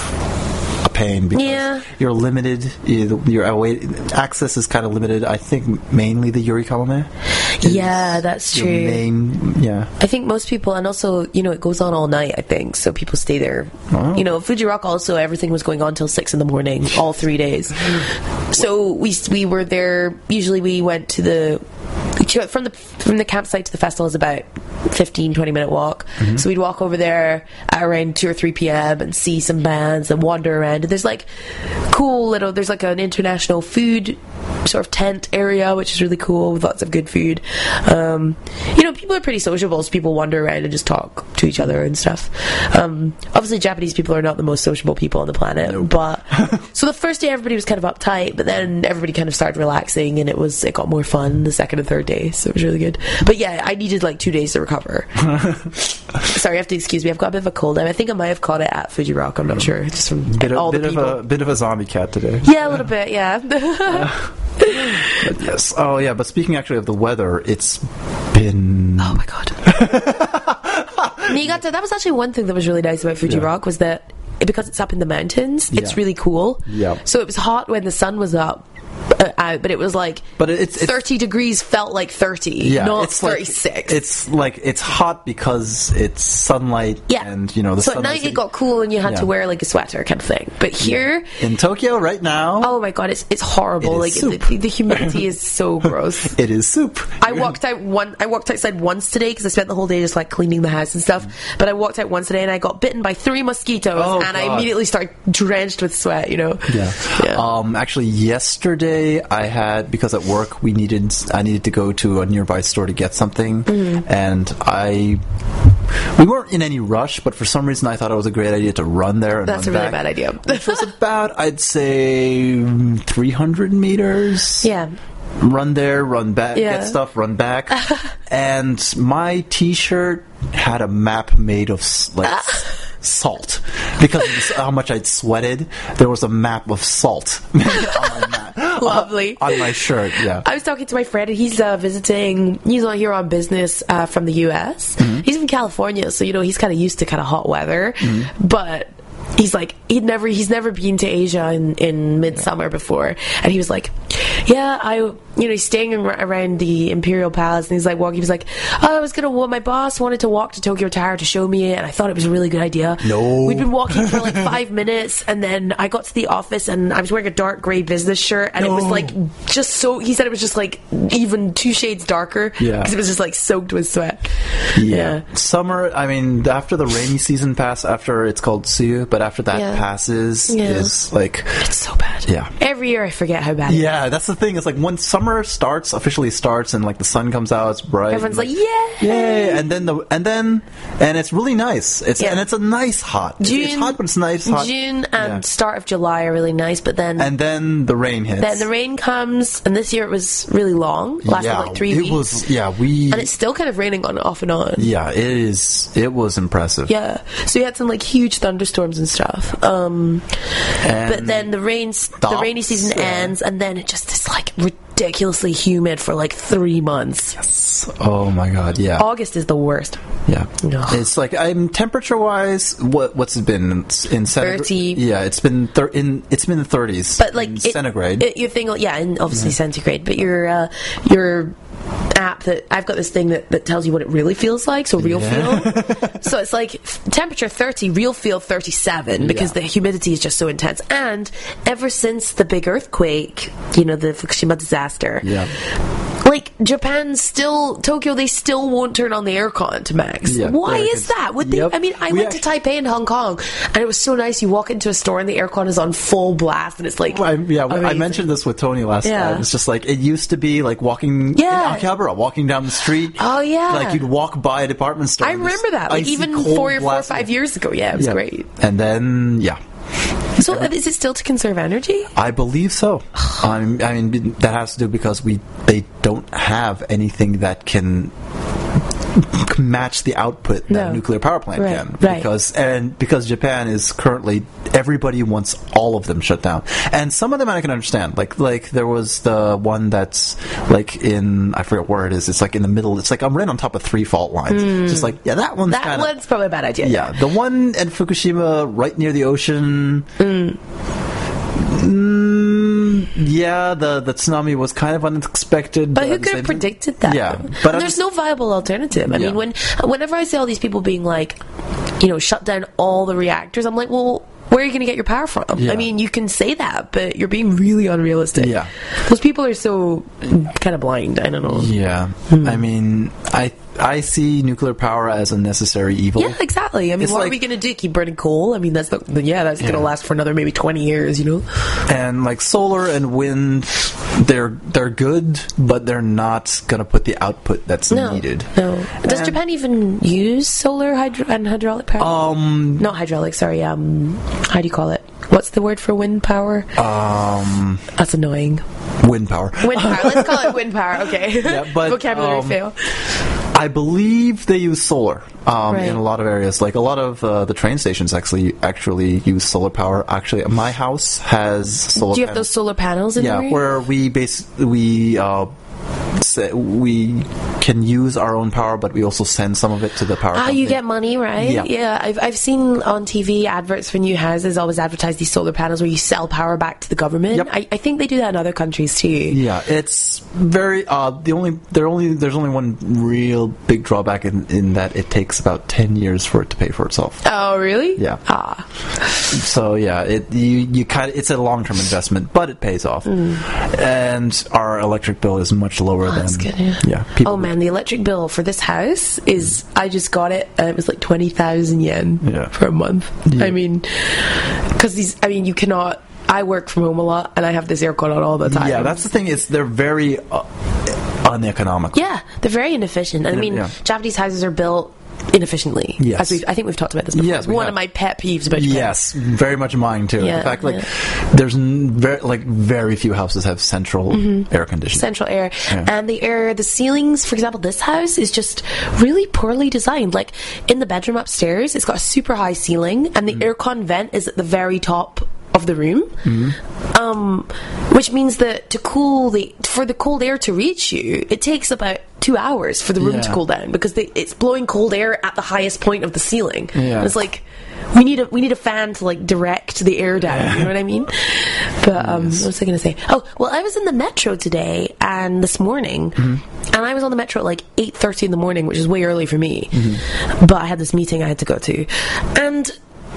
a pain because yeah. you're limited. Your away access is kind of limited. I think mainly the Yuri Kamame. Yeah, that's true. Main, yeah. I think most people, and also, you know, it goes on all night, I think, so people stay there. Oh. You know, Fuji Rock also, everything was going on till six in the morning, all three days. So we we were there, usually we went to the, from the from the campsite to the festival is about fifteen, twenty minute walk. Mm-hmm. So we'd walk over there at around two or three p.m. and see some bands and wander around. And there's like cool little, there's like an international food sort of tent area, which is really cool with lots of good food. Um, you know, people are pretty sociable, so people wander around and just talk to each other and stuff. Um, obviously, Japanese people are not the most sociable people on the planet, nope. but so the first day everybody was kind of uptight, but then everybody kind of started relaxing, and it was it got more fun the second and third day, so it was really good. But yeah, I needed like two days to recover. Sorry, you have to excuse me. I've got a bit of a cold. I think I might have caught it at Fuji Rock. I'm not sure. Just from bit all of, the bit people. Of a, bit of a zombie cat today. Yeah, a little bit. Yeah. uh, but yes. Oh yeah. But speaking actually of the weather, it's been. Oh my god. Niigata. That was actually one thing that was really nice about Fuji yeah. Rock was that because it's up in the mountains, it's yeah. really cool. Yeah. So it was hot when the sun was up. Uh, out, but it was like but it's, it's thirty degrees felt like thirty, yeah, not it's thirty-six. Like, it's like it's hot because it's sunlight, yeah. and you know the so sun at night it got cool and you had yeah. to wear like a sweater kind of thing. But here yeah. in Tokyo right now, oh my god, it's it's horrible. It like soup. The, the humidity is so gross. It is soup. I walked out one. I walked outside once today because I spent the whole day just like cleaning the house and stuff. Mm. But I walked out once today and I got bitten by three mosquitoes, oh, and god. I immediately started drenched with sweat. You know. Yeah. yeah. Um. Actually, yesterday I had. Because at work we needed, I needed to go to a nearby store to get something, mm-hmm. and I, we weren't in any rush, but for some reason I thought it was a great idea to run there. And That's run a really back, bad idea. Which was about, I'd say, three hundred meters. Yeah. Run there, run back, yeah. get stuff, run back, and my T-shirt had a map made of like. Salt, because of this, how much I'd sweated. There was a map of salt on my map. Lovely. On, on my shirt, yeah. I was talking to my friend, and he's uh, visiting. He's on here on business uh, from the U S. Mm-hmm. He's from California, so you know he's kind of used to kind of hot weather, mm-hmm. but. He's like he'd never he's never been to Asia in, in midsummer yeah. before, and he was like, yeah, I you know he's staying around the Imperial Palace, and he's like walking. He was like, oh, I was gonna well, my boss wanted to walk to Tokyo Tower to show me it, and I thought it was a really good idea. No, we'd been walking for like five minutes, and then I got to the office, and I was wearing a dark gray business shirt, and no. it was like just so. He said it was just like even two shades darker, yeah, because it was just like soaked with sweat. Yeah. yeah, summer. I mean, after the rainy season passed, after it's called Tsuyu, but after that yeah. passes, yeah. is like it's so bad. Yeah, every year I forget how bad. Yeah, it is. that's the thing. It's like when summer starts, officially starts, and like the sun comes out, it's bright. Everyone's and, like, yay! Yay! And then the and then and it's really nice. It's Yeah. and it's a nice hot. June, it's hot, but it's nice hot. June and Yeah. start of July are really nice, but then And then the rain hits. then the rain comes, and this year it was really long, lasted yeah, like three it weeks, was. Yeah, we. and it's still kind of raining on off and on. yeah, it is. It was impressive. Yeah, so you had some like huge thunderstorms and stuff. Um, And but then the rain, the stops, rainy season yeah. ends, and then it just is like ridiculously humid for like three months. Oh my god, yeah. August is the worst. Yeah, No. it's like I'm temperature wise. What what's it been in centigrade? thirty. Yeah, it's been thir- in it's been the thirties. But like in it- centigrade. it- your thing, yeah, and obviously centigrade. But your uh, your app that I've got this thing that, that tells you what it really feels like. So real Yeah. feel. So it's like f- temperature thirty, real feel thirty-seven because Yeah. the humidity is just so intense. And ever since the big earthquake, you know, the Fukushima disaster. yeah, Like Japan still Tokyo, they still won't turn on the aircon to max. Yeah, Why they're is good. that? Would they? Yep. I mean, I We went to Taipei and Hong Kong, and it was so nice. You walk into a store and the aircon is on full blast, and it's like I, yeah. I amazing. mentioned this with Tony last Yeah. time. It's just like it used to be like walking Yeah. in Akihabara, walking down the street. Oh, yeah. like you'd walk by a department store. I and this remember that, like icy, even cold four or four or blast- five years ago. Yeah, it was Yeah. great. And then yeah. So uh, is it still to conserve energy? I believe so. I mean, I mean, that has to do because we they don't have anything that can match the output that No. a nuclear power plant Right, can. right. Because and because Japan is currently everybody wants all of them shut down, and some of them I can understand. Like like there was the one that's like in I forget where it is. It's like in the middle. It's like I'm right on top of three fault lines. Just like yeah, that one's That kind of one's probably a bad idea. yeah. The one at Fukushima, right near the ocean. Mm, yeah, the the tsunami was kind of unexpected. But who at the could same have time- predicted that? Yeah, though? but And I'm there's just- no viable alternative. I Yeah. mean, when whenever I see all these people being like, you know, shut down all the reactors, I'm like, well, where are you going to get your power from? Yeah. I mean, you can say that, but you're being really unrealistic. Yeah. Those people are so kind of blind. I don't know. Yeah, Hmm. I mean, I I see nuclear power as a necessary evil. Yeah, exactly. I mean, It's what are like- we going to do? Keep burning coal? I mean, that's not, yeah, that's going to Yeah. last for another maybe twenty years, you know? And like solar and wind, they're they're good, but they're not gonna put the output that's No. needed. No. Does And- Japan even use solar hydro- and hydraulic power? Um, Not hydraulic, sorry. Um, how do you call it? What's the word for wind power? um, That's annoying. wind power. Wind power. Let's call it wind power. Okay. Yeah, but, Vocabulary um, fail. I believe they use solar um, Right. in a lot of areas. Like a lot of uh, the train stations actually actually use solar power. Actually, my house has solar. Do you have panels. those solar panels in Yeah, there? where we base we uh, say we can use our own power, but we also send some of it to the power. Ah, company. you get money, right? Yeah. I've I've seen on T V adverts for new houses always advertise these solar panels where you sell power back to the government. Yep. I, I think they do that in other countries too. Yeah, it's very uh the only there only there's only one real big drawback in, in that it takes about ten years for it to pay for itself. Oh, really? Yeah. Ah. So yeah, it you you kind of it's a long term investment, but it pays off. And our electric bill is much lower than Mm. That's good, yeah. yeah. People, Oh man, the electric bill for this house is, I just got it and it was like twenty thousand yen Yeah. for a month. Yeah. I mean, because these, I mean, you cannot, I work from home a lot and I have this aircon on all the time. Yeah, that's the thing. Is they're very uh, uneconomical. Yeah, they're very inefficient. And I mean, Yeah. Japanese houses are built inefficiently. Yes. As we've, I think we've talked about this before. Yes, It's we one have. of my pet peeves about Japan. Yes, very much mine too. Yeah, In fact, like yeah. there's n- very like very few houses have central air conditioning. Central air. Yeah. And the air, the ceilings, for example, this house is just really poorly designed. Like in the bedroom upstairs, it's got a super high ceiling and the Mm-hmm. aircon vent is at the very top of the room. Mm-hmm. Um, which means that to cool the, for the cold air to reach you, it takes about two hours for the room to Yeah. cool down because they, it's blowing cold air at the highest point of the ceiling. Yeah. And it's like, we need a we need a fan to like direct the air down. You know what I mean? But um, what was I going to say? Oh, well, I was in the metro today and this morning, Mm-hmm. and I was on the metro at like eight thirty in the morning, which is way early for me. Mm-hmm. But I had this meeting I had to go to, and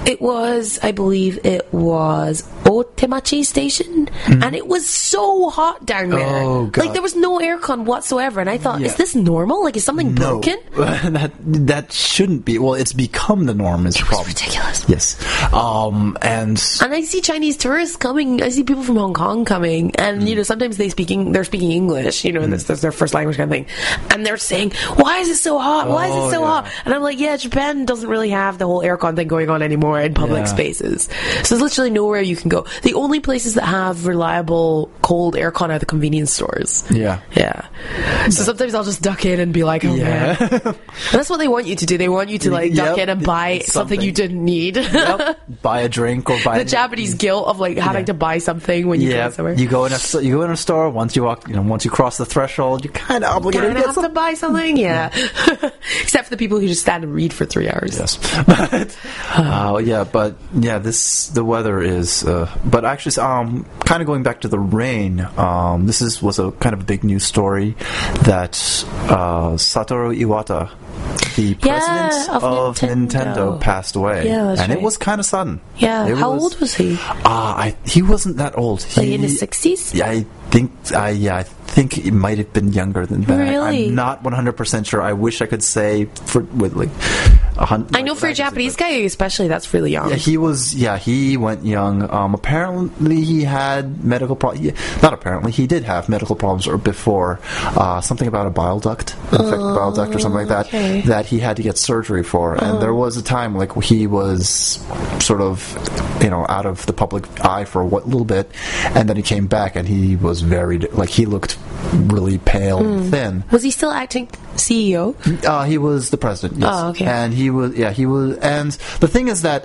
It was, I believe it was Otemachi Station, mm. and it was so hot down there. Oh, God. Like, there was no aircon whatsoever, and I thought, yeah. is this normal? Like, is something no. broken? that that shouldn't be. Well, it's become the norm. Is it the was problem. ridiculous. Yes. Um, and and I see Chinese tourists coming. I see people from Hong Kong coming, and, mm. you know, sometimes they speaking, they're speaking English, you know, mm. and that's, that's their first language kind of thing. And they're saying, why is it so hot? Why is it so oh, yeah. hot? And I'm like, yeah, Japan doesn't really have the whole aircon thing going on anymore in public yeah. spaces. So there's literally nowhere you can go. The only places that have reliable cold aircon are the convenience stores. Yeah. Yeah. So sometimes I'll just duck in and be like, oh yeah. man. And that's what they want you to do. They want you to like duck yep. in and buy something, something you didn't need. Yep. Buy a drink or buy the Japanese guilt of like having yeah. to buy something when you yeah. go somewhere. You go in a you go in a store, once you walk, you know, once you cross the threshold, you're kind of obligated kinda to, have some- to buy something. Yeah. Except for the people who just stand and read for three hours. Yes. But, uh, yeah, but yeah, this the weather is. Uh, but actually, um, kind of going back to the rain. Um, this is was a kind of a big news story that uh, Satoru Iwata, the yeah, president of, of Nintendo. Nintendo, passed away. Yeah, that's and right. it was kind of sudden. Yeah. It How was, old was he? Uh, I he wasn't that old. Like he, in his sixties? Yeah, I think. I yeah. I think it might have been younger than that. Really? I'm not one hundred percent sure. I wish I could say for with like a hundred. I know like, for a Japanese guy, especially, that's really young. Yeah, he was. Yeah, he went young. Um, apparently, he had medical problems. Not apparently, he did have medical problems or before. Uh, something about a bile duct, infected oh, bile duct, or something like that. Okay. That he had to get surgery for. And oh. there was a time like he was sort of, you know, out of the public eye for a what, little bit, and then he came back, and he was very like he looked really pale mm. and thin. Was he still acting C E O? Uh, he was the president, yes. Oh, okay. And he was, yeah, he was, and the thing is that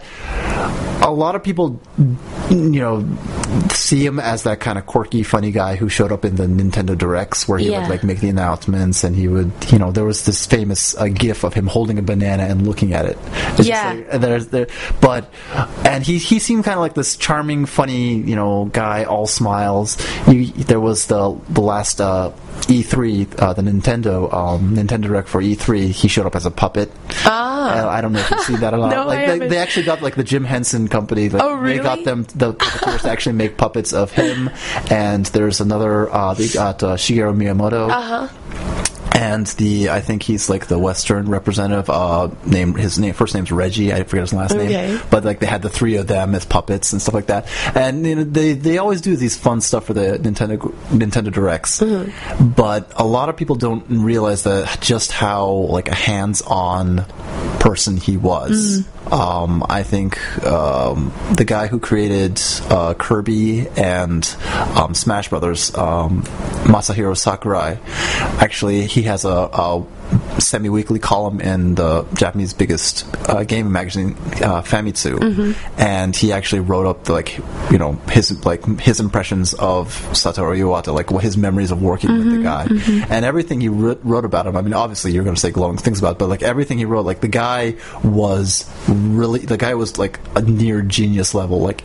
a lot of people, you know, see him as that kind of quirky, funny guy who showed up in the Nintendo Directs where he yeah. would, like, make the announcements, and he would, you know, there was this famous uh, gif of him holding a banana and looking at it. It's yeah. Just like, there's, there, but, and he, he seemed kind of like this charming, funny, you know, guy, all smiles. You, there was the, the last, uh, E three, uh, the Nintendo um, Nintendo Direct for E three, he showed up as a puppet. Ah. Uh, I don't know if you've seen that a lot. No, like I they, they actually got like the Jim Henson company. Like, oh, really? They got them the puppeteers to actually make puppets of him. And there's another. Uh, they got uh, Shigeru Miyamoto. Uh huh. And the I think he's like the Western representative. Uh, name his name first name's Reggie. I forget his last okay. name. But like they had the three of them as puppets and stuff like that. And you know, they they always do these fun stuff for the Nintendo Nintendo Directs. Mm-hmm. But a lot of people don't realize that just how like a hands-on person he was. Mm. Um, I think um, the guy who created uh, Kirby and um, Smash Brothers, um, Masahiro Sakurai, actually he has a, a semi-weekly column in the Japanese biggest uh, gaming magazine, uh, Famitsu, mm-hmm. and he actually wrote up the, like you know his like his impressions of Satoru Iwata, like what his memories of working mm-hmm, with the guy, mm-hmm. and everything he wrote, wrote about him. I mean, obviously you're going to say glowing things about it, but like everything he wrote, like the guy was really the guy was like a near genius level, like.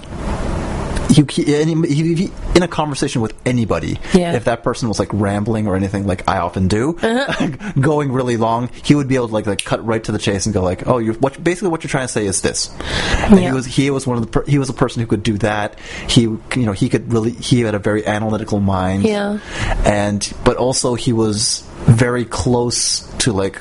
You, he, he, he, in a conversation with anybody, yeah. if that person was like rambling or anything, like I often do, uh-huh. going really long, he would be able to like, like cut right to the chase and go like, "Oh, you're what? Basically, what you're trying to say is this." And yeah. he was he was one of the per, he was a person who could do that. He you know he could really he had a very analytical mind, yeah, and but also he was very close to like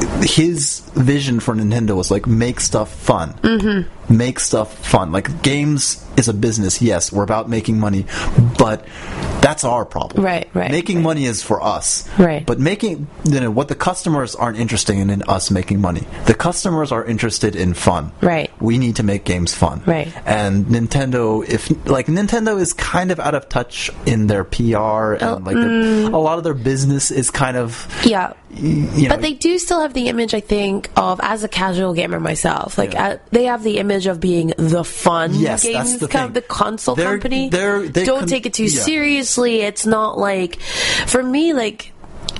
his vision for Nintendo was like make stuff fun. Mm-hmm. Make stuff fun. Like games is a business, yes, we're about making money, but that's our problem. Right, right. Making right. money is for us. Right. But making you know what the customers aren't interested in in us making money. The customers are interested in fun. Right. We need to make games fun. Right. And Nintendo if like Nintendo is kind of out of touch in their P R and oh, like mm. a lot of their business is kind of yeah. You know, but they do still have the image, I think, of as a casual gamer myself. Like yeah. uh, they have the image of being the fun yes, games, that's the, kind of the console they're, company. They're, they Don't con- take it too yeah. seriously. It's not like, for me, like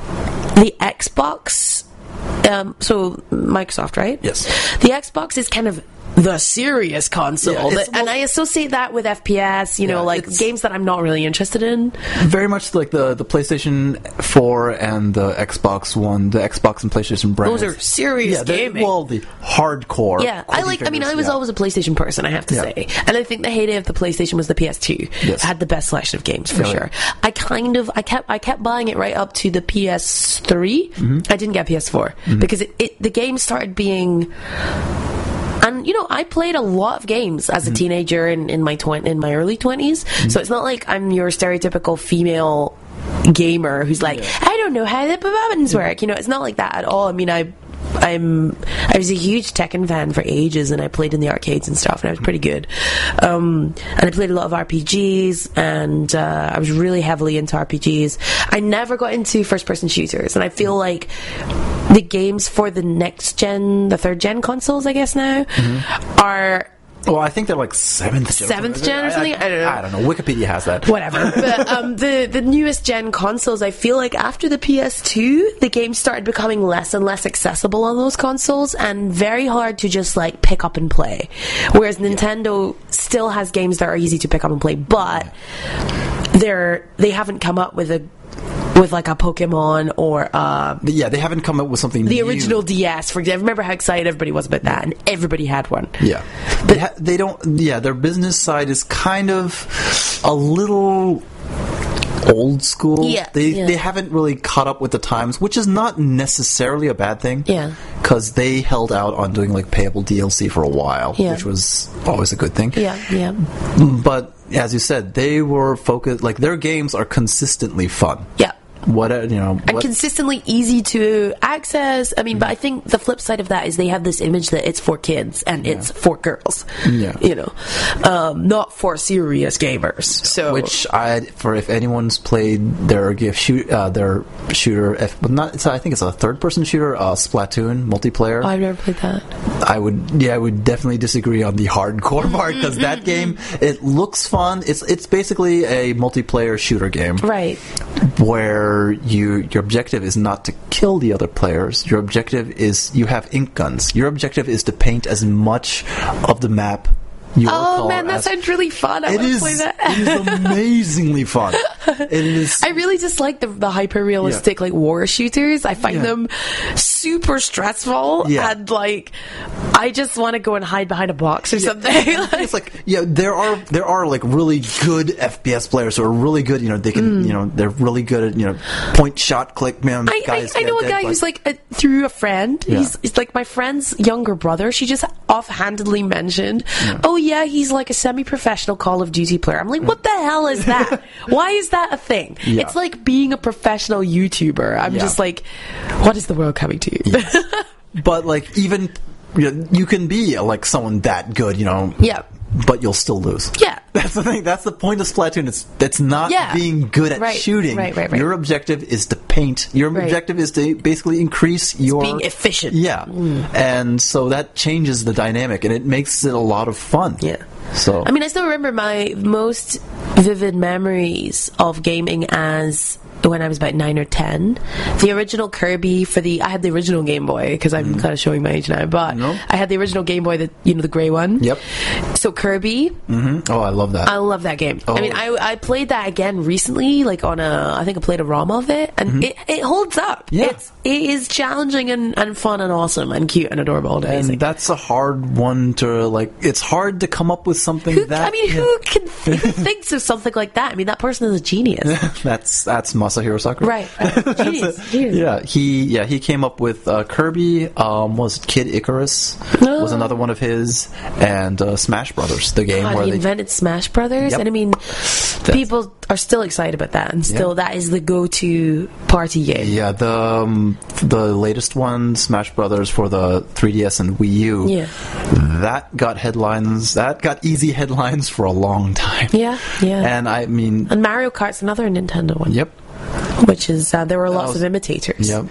the Xbox. Um, so Microsoft, right? Yes. The Xbox is kind of the serious console. Yeah, it's- and I associate that with F P S, you know, Yeah, like it's- games that I'm not really interested in. Very much like the, the PlayStation four and the Xbox One, the Xbox and PlayStation brands. Those are serious yeah, they're- gaming. Well, the hardcore. Yeah, I like. I mean, I was yeah. always a PlayStation person, I have to Yeah. say, and I think the heyday of the PlayStation was the P S two. Yes. It had the best selection of games for Yeah, sure. I kind of, I kept, I kept buying it right up to the P S three. Mm-hmm. I didn't get P S four because it, it, the game started being. And you know, I played a lot of games as a Mm-hmm. teenager in, in my twen- in my early twenties. So it's not like I'm your stereotypical female gamer who's like, I don't know how the buttons work. You know, it's not like that at all. I mean, I. I'm I was a huge Tekken fan for ages, and I played in the arcades and stuff, and I was pretty good. Um, and I played a lot of R P Gs, and uh, I was really heavily into R P Gs. I never got into first-person shooters, and I feel like the games for the next gen, the third gen consoles, I guess now, mm-hmm. are. Well, I think they're like seventh gen. Seventh gen or something? I, I don't know. I don't know. Wikipedia has that. Whatever. But um, the, the newest gen consoles, I feel like after the P S two, the games started becoming less and less accessible on those consoles and very hard to just like pick up and play. Whereas Nintendo still has games that are easy to pick up and play, but they're they haven't come up with a with like a Pokemon or uh, Yeah, they haven't come up with something the new. original D S. For example, remember how excited everybody was about that, and everybody had one. Yeah. They, ha- they don't... Yeah, their business side is kind of a little old school. Yeah, They yeah. they haven't really caught up with the times, which is not necessarily a bad thing. Yeah. Because they held out on doing like payable D L C for a while, Yeah. which was always a good thing. Yeah, yeah. But as you said, they were focused... Like, their games are consistently fun. Yeah. What, you know... And what, consistently easy to access. I mean, but I think the flip side of that is they have this image that it's for kids and it's for girls. Yeah. You know, um, not for serious gamers. So, Which I, for if anyone's played their gift shoot, uh, their shooter, if, but not, it's, I think it's a third-person shooter, uh, Splatoon multiplayer. oh, I've never played that. I would, yeah, I would definitely disagree on the hardcore part because that game, it looks fun. It's it's basically a multiplayer shooter game, Right. where you your objective is not to kill the other players. Your objective is you have ink guns. Your objective is to paint as much of the map. Your Oh color man, that as- sounds really fun. I It want to is. play that. It is amazingly fun. It is. I really just like the, the hyper realistic like war shooters. I find Yeah. them super stressful Yeah. and like I just want to go and hide behind a box or something. Like- It's like, yeah, there are there are like really good F P S players who are really good. You know, they can, you know, they're really good at, you know, point, shot, click. Man, Mm. I, I, guys I know get a guy dead, who's but- like uh, through a friend. Yeah. He's, he's like my friend's younger brother. She just offhandedly mentioned, "Oh yeah, he's like a semi-professional Call of Duty player." I'm like, what the hell is that? Why is that a thing? Yeah. It's like being a professional YouTuber. I'm Yeah. just like, what is the world coming to? But like, even you, know, you can be like someone that good, you know. Yeah. But you'll still lose. Yeah. That's the thing. That's the point of Splatoon. It's that's not Yeah. being good at Right, shooting. right, right, right. Your objective is to paint. Your Right. objective is to basically increase your being efficient. Yeah, and so that changes the dynamic, and it makes it a lot of fun. Yeah. So I mean, I still remember my most vivid memories of gaming as when I was about nine or ten. The original Kirby for the I had the original Game Boy because I'm kind of showing my age now, but No. I had the original Game Boy, that you know, the grey one. Yep. So Kirby, Mhm. Oh, I love that. I love that game. Oh. I mean, I I played that again recently, like on a I think I played a ROM of it, and it, it holds up. Yeah. It's it is challenging and, and fun and awesome and cute and adorable. And amazing. and that's a hard one to like. It's hard to come up with something Who, that. I mean, who can who thinks of something like that? I mean, that person is a genius. that's that's Masahiro Sakurai. Right, right. Genius, genius. Yeah, he yeah he came up with uh, Kirby. Um, was it Kid Icarus No. was another one of his, and uh, Smash Brothers, the game God, where he they invented Smash Brothers, Yep. and I mean, people are still excited about that, and still that is the go-to party game. yeah the um, the latest one, Smash Brothers for the three D S and Wii U. Yeah. that got headlines. That got easy headlines for a long time. Yeah, yeah. And I mean, And Mario Kart's another Nintendo one. yep. Which is uh, there were lots was- of imitators. Yep.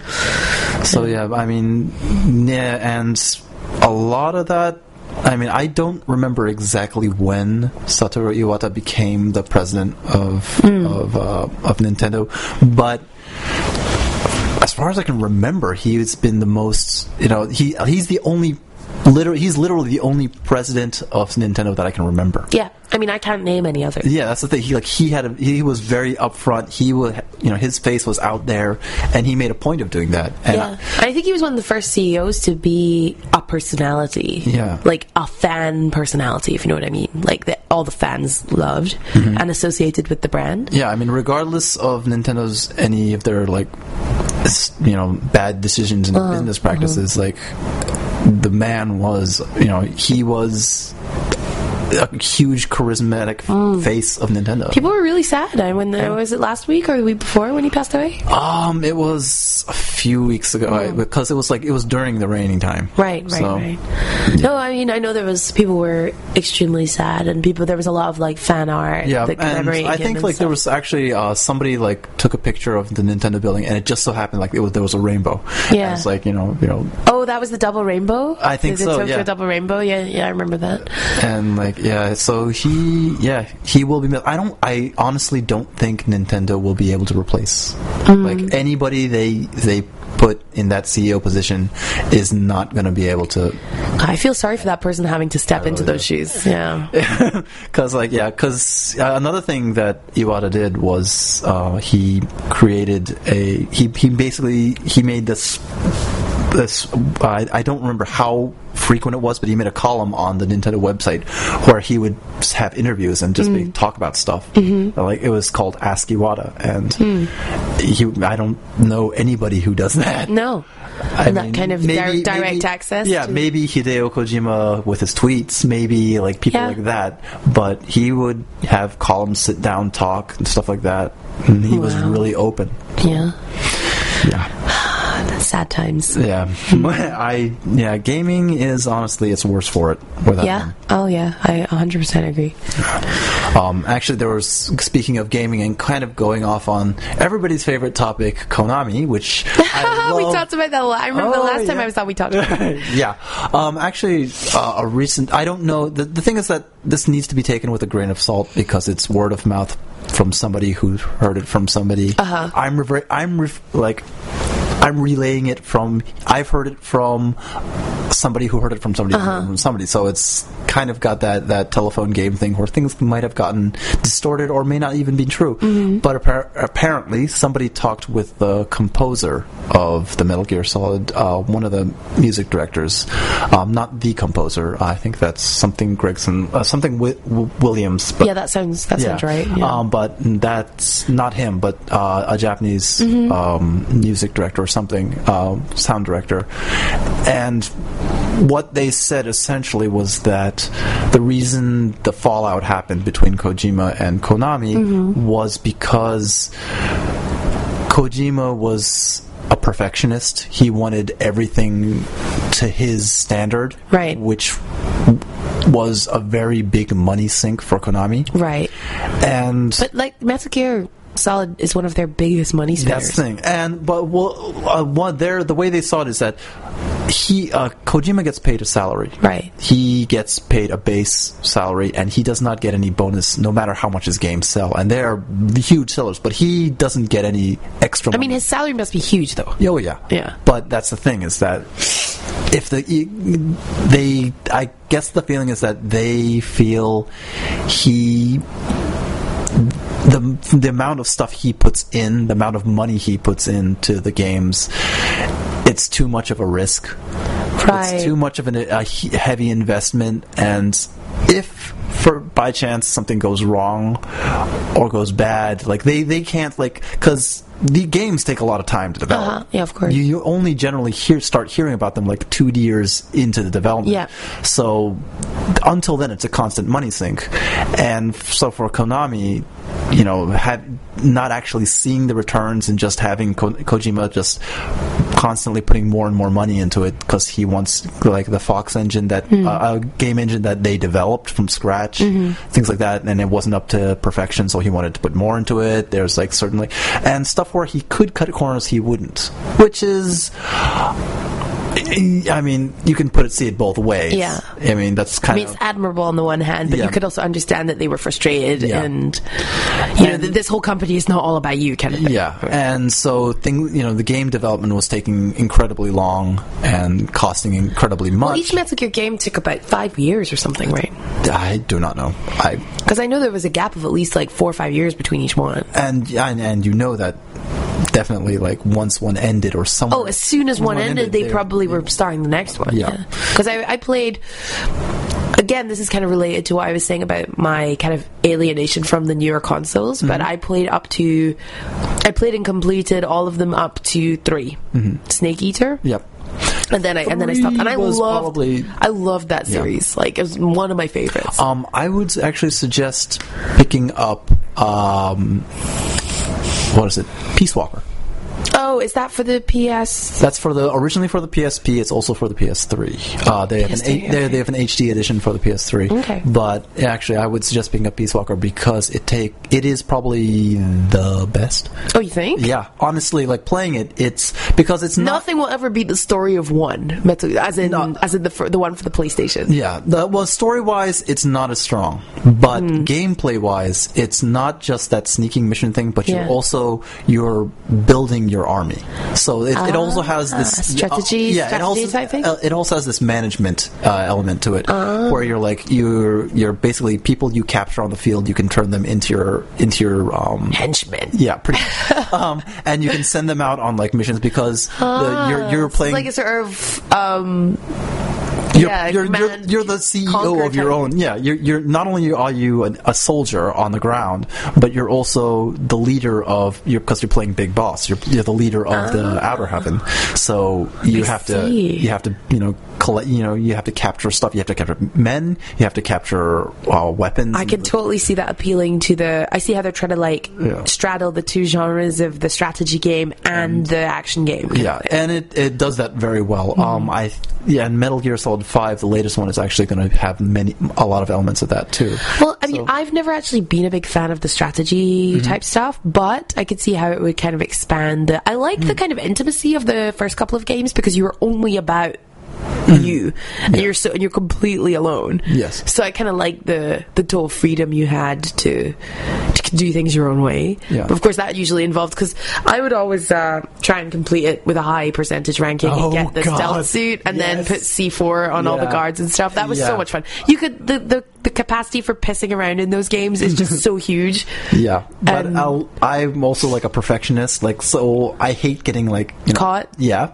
So yeah, I mean, yeah, and a lot of that. I mean, I don't remember exactly when Satoru Iwata became the president of of uh, of Nintendo, but as far as I can remember, he's been the most. You know, he he's the only literally, he's literally the only president of Nintendo that I can remember. Yeah, I mean, I can't name any other. Yeah, that's the thing. He like he had a, he was very upfront. He would, you know, his face was out there, and he made a point of doing that. And yeah, I, I think he was one of the first C E Os to be a personality. Yeah, like a fan personality, if you know what I mean. Like that, all the fans loved mm-hmm. and associated with the brand. Yeah, I mean, regardless of Nintendo's any of their like, you know, bad decisions in uh, business practices, uh-huh. like the man was, you know, he was a huge charismatic mm. face of Nintendo. People were really sad. I when the, was it last week or the week before when he passed away? Um, it was a few weeks ago mm. I, because it was like it was during the raining time. Right, right, so, right. Yeah. No, I mean I know there was people were extremely sad and people there was a lot of like fan art. Yeah, and I think like stuff. There was actually uh, somebody like took a picture of the Nintendo building and it just so happened like it was there was a rainbow. Yeah, it's like you know you know. Oh, that was the double rainbow. I think Did so. It yeah, a double rainbow. Yeah, yeah, I remember that. And like. Yeah, so he, yeah, he will be. I don't. I honestly don't think Nintendo will be able to replace mm. like anybody they they put in that C E O position is not going to be able to. I feel sorry for that person having to step into those do. shoes. Yeah, because like yeah, because uh, another thing that Iwata did was uh, he created a he he basically he made this. This uh, I don't remember how frequent it was, but he made a column on the Nintendo website where he would have interviews and just mm. be, talk about stuff. Mm-hmm. Like it was called Ask Iwata, and mm. he, I don't know anybody who does that. No, I that mean, kind of maybe, direct maybe, access. Yeah, to... maybe Hideo Kojima with his tweets, maybe like people yeah. like that. But he would have columns, sit down, talk, and stuff like that. And he wow. was really open. Yeah. Yeah. Sad times. Yeah, I yeah. Gaming is honestly it's worse for it without yeah. them. Oh yeah, I one hundred percent agree. Um, actually, there was speaking of gaming and kind of going off on everybody's favorite topic, Konami, which I love. We talked about that. I remember oh, the last yeah. time I was on. We talked about it. yeah. Um, actually, uh, a recent. I don't know. The, the thing is that this needs to be taken with a grain of salt because it's word of mouth from somebody who heard it from somebody. Uh-huh. I'm rever- I'm re- like. I'm relaying it from. I've heard it from somebody who heard it from somebody uh-huh. who heard it from somebody. So it's kind of got that, that telephone game thing where things might have gotten distorted or may not even be true. Mm-hmm. But appar- apparently, somebody talked with the composer of the Metal Gear Solid, uh, one of the music directors, um, not the composer. I think that's something Gregson, uh, something wi- w- Williams. But, yeah, that sounds that yeah. sounds right. Yeah. Um, but that's not him, but uh, a Japanese mm-hmm. um, music director or something, uh, sound director. And what they said essentially was that the reason the fallout happened between Kojima and Konami mm-hmm. was because Kojima was a perfectionist. He wanted everything to his standard, right? Which was a very big money sink for Konami, right? And but like Metal Gear Solid is one of their biggest money spenders. That's the thing. And but well, uh, one there the way they saw it is that he uh, Kojima gets paid a salary. Right. He gets paid a base salary, and he does not get any bonus, no matter how much his games sell. And they are huge sellers, but he doesn't get any extra money. I mean, his salary must be huge, though. Oh yeah, yeah. But that's the thing is that if the they, I guess the feeling is that they feel he. The the amount of stuff he puts in, the amount of money he puts into the games, it's too much of a risk. Right. It's too much of an, a heavy investment, and if for by chance something goes wrong or goes bad, like they, they can't like because the games take a lot of time to develop. Uh-huh. Yeah, of course. You, you only generally hear start hearing about them like two years into the development. Yeah. So until then, it's a constant money sink, and so for Konami, you know, had not actually seeing the returns and just having Ko- Kojima just constantly putting more and more money into it because he wants like the Fox engine that mm. uh, a game engine that they developed from scratch, mm-hmm. things like that, and it wasn't up to perfection, so he wanted to put more into it. There's like certainly and stuff where he could cut corners, he wouldn't, which is I mean, you can put it, see it both ways. Yeah. I mean, that's kind I mean, of... it's admirable on the one hand, but Yeah. you could also understand that they were frustrated Yeah. and, you know, And- th- this whole company is not all about you kind of thing. Yeah, and so thing, you know, the game development was taking incredibly long and costing incredibly much. Well, each Metal Gear game took about five years or something, right? I do not know. I Because I know there was a gap of at least like four or five years between each one. and and, and you know that definitely, like, once one ended or somewhere. Oh, as soon as one, ended, they, probably were starting the next one. Yeah. Because I, I played. Again, this is kind of related to what I was saying about my kind of alienation from the newer consoles, but I played up to. I played and completed all of them up to three. Snake Eater. Yep. And then I and then I stopped. And I Three was loved probably- I loved that Yeah. series. Like it was one of my favorites. Um, I would actually suggest picking up um, what is it? Peace Walker. Oh, is that for the P S? That's for the originally for the P S P. It's also for the P S three. Uh, they have P S an three, a, they, okay. they have an H D edition for the P S three. Okay. But actually, I would suggest picking up Peace Walker because it take it is probably the best. Oh, you think? Yeah, honestly, like playing it, it's because it's not. Nothing will ever beat the story of one, Metal, as in No. as in the fir- the one for the PlayStation. Yeah, the, well, story wise, it's not as strong, but Hmm. gameplay wise, it's not just that sneaking mission thing, but Yeah. you're also you're building your army. So it, it also has this Ah, strategy- uh, yeah, it strategy also type thing? uh, it also has this management uh, element to it, where you're like you're you're basically people you capture on the field, you can turn them into your into your um, Henchmen. yeah, pretty, um, and you can send them out on like missions because the, you're you're It's playing like a sort of um, you're, yeah, you're, you're, command, you're the C E O conquer of your type. own. Yeah, you're, you're not only are you an, a soldier on the ground, but you're also the leader of your because you're playing Big Boss. You're, you're the leader of the Outer Heaven. So you I have to see. you have to you know collect you know you have to capture stuff. You have to capture men. You have to capture uh, weapons. I can totally see that appealing to the. I see how they're trying to like Yeah. straddle the two genres of the strategy game and the action game. Yeah, and it, it does that very well. Mm-hmm. Um, I yeah, and Metal Gear Solid Five, the latest one, is actually going to have many a lot of elements of that too. Well, I mean, So- I've never actually been a big fan of the strategy type stuff, but I could see how it would kind of expand. The, I like the kind of intimacy of the first couple of games because you were only about you, and you're so and you're completely alone. Yes. So I kind of like the the total freedom you had to to do things your own way. Yeah. But of course, that usually involved because I would always uh, try and complete it with a high percentage ranking Oh, and get the God. stealth suit, and then Yes. put C four on all the Yeah. guards and stuff. That was Yeah. so much fun. You could the, the the capacity for pissing around in those games is just so huge. Yeah, but Um, I'll, I'm also like a perfectionist. Like, so I hate getting like you know, Caught? Yeah,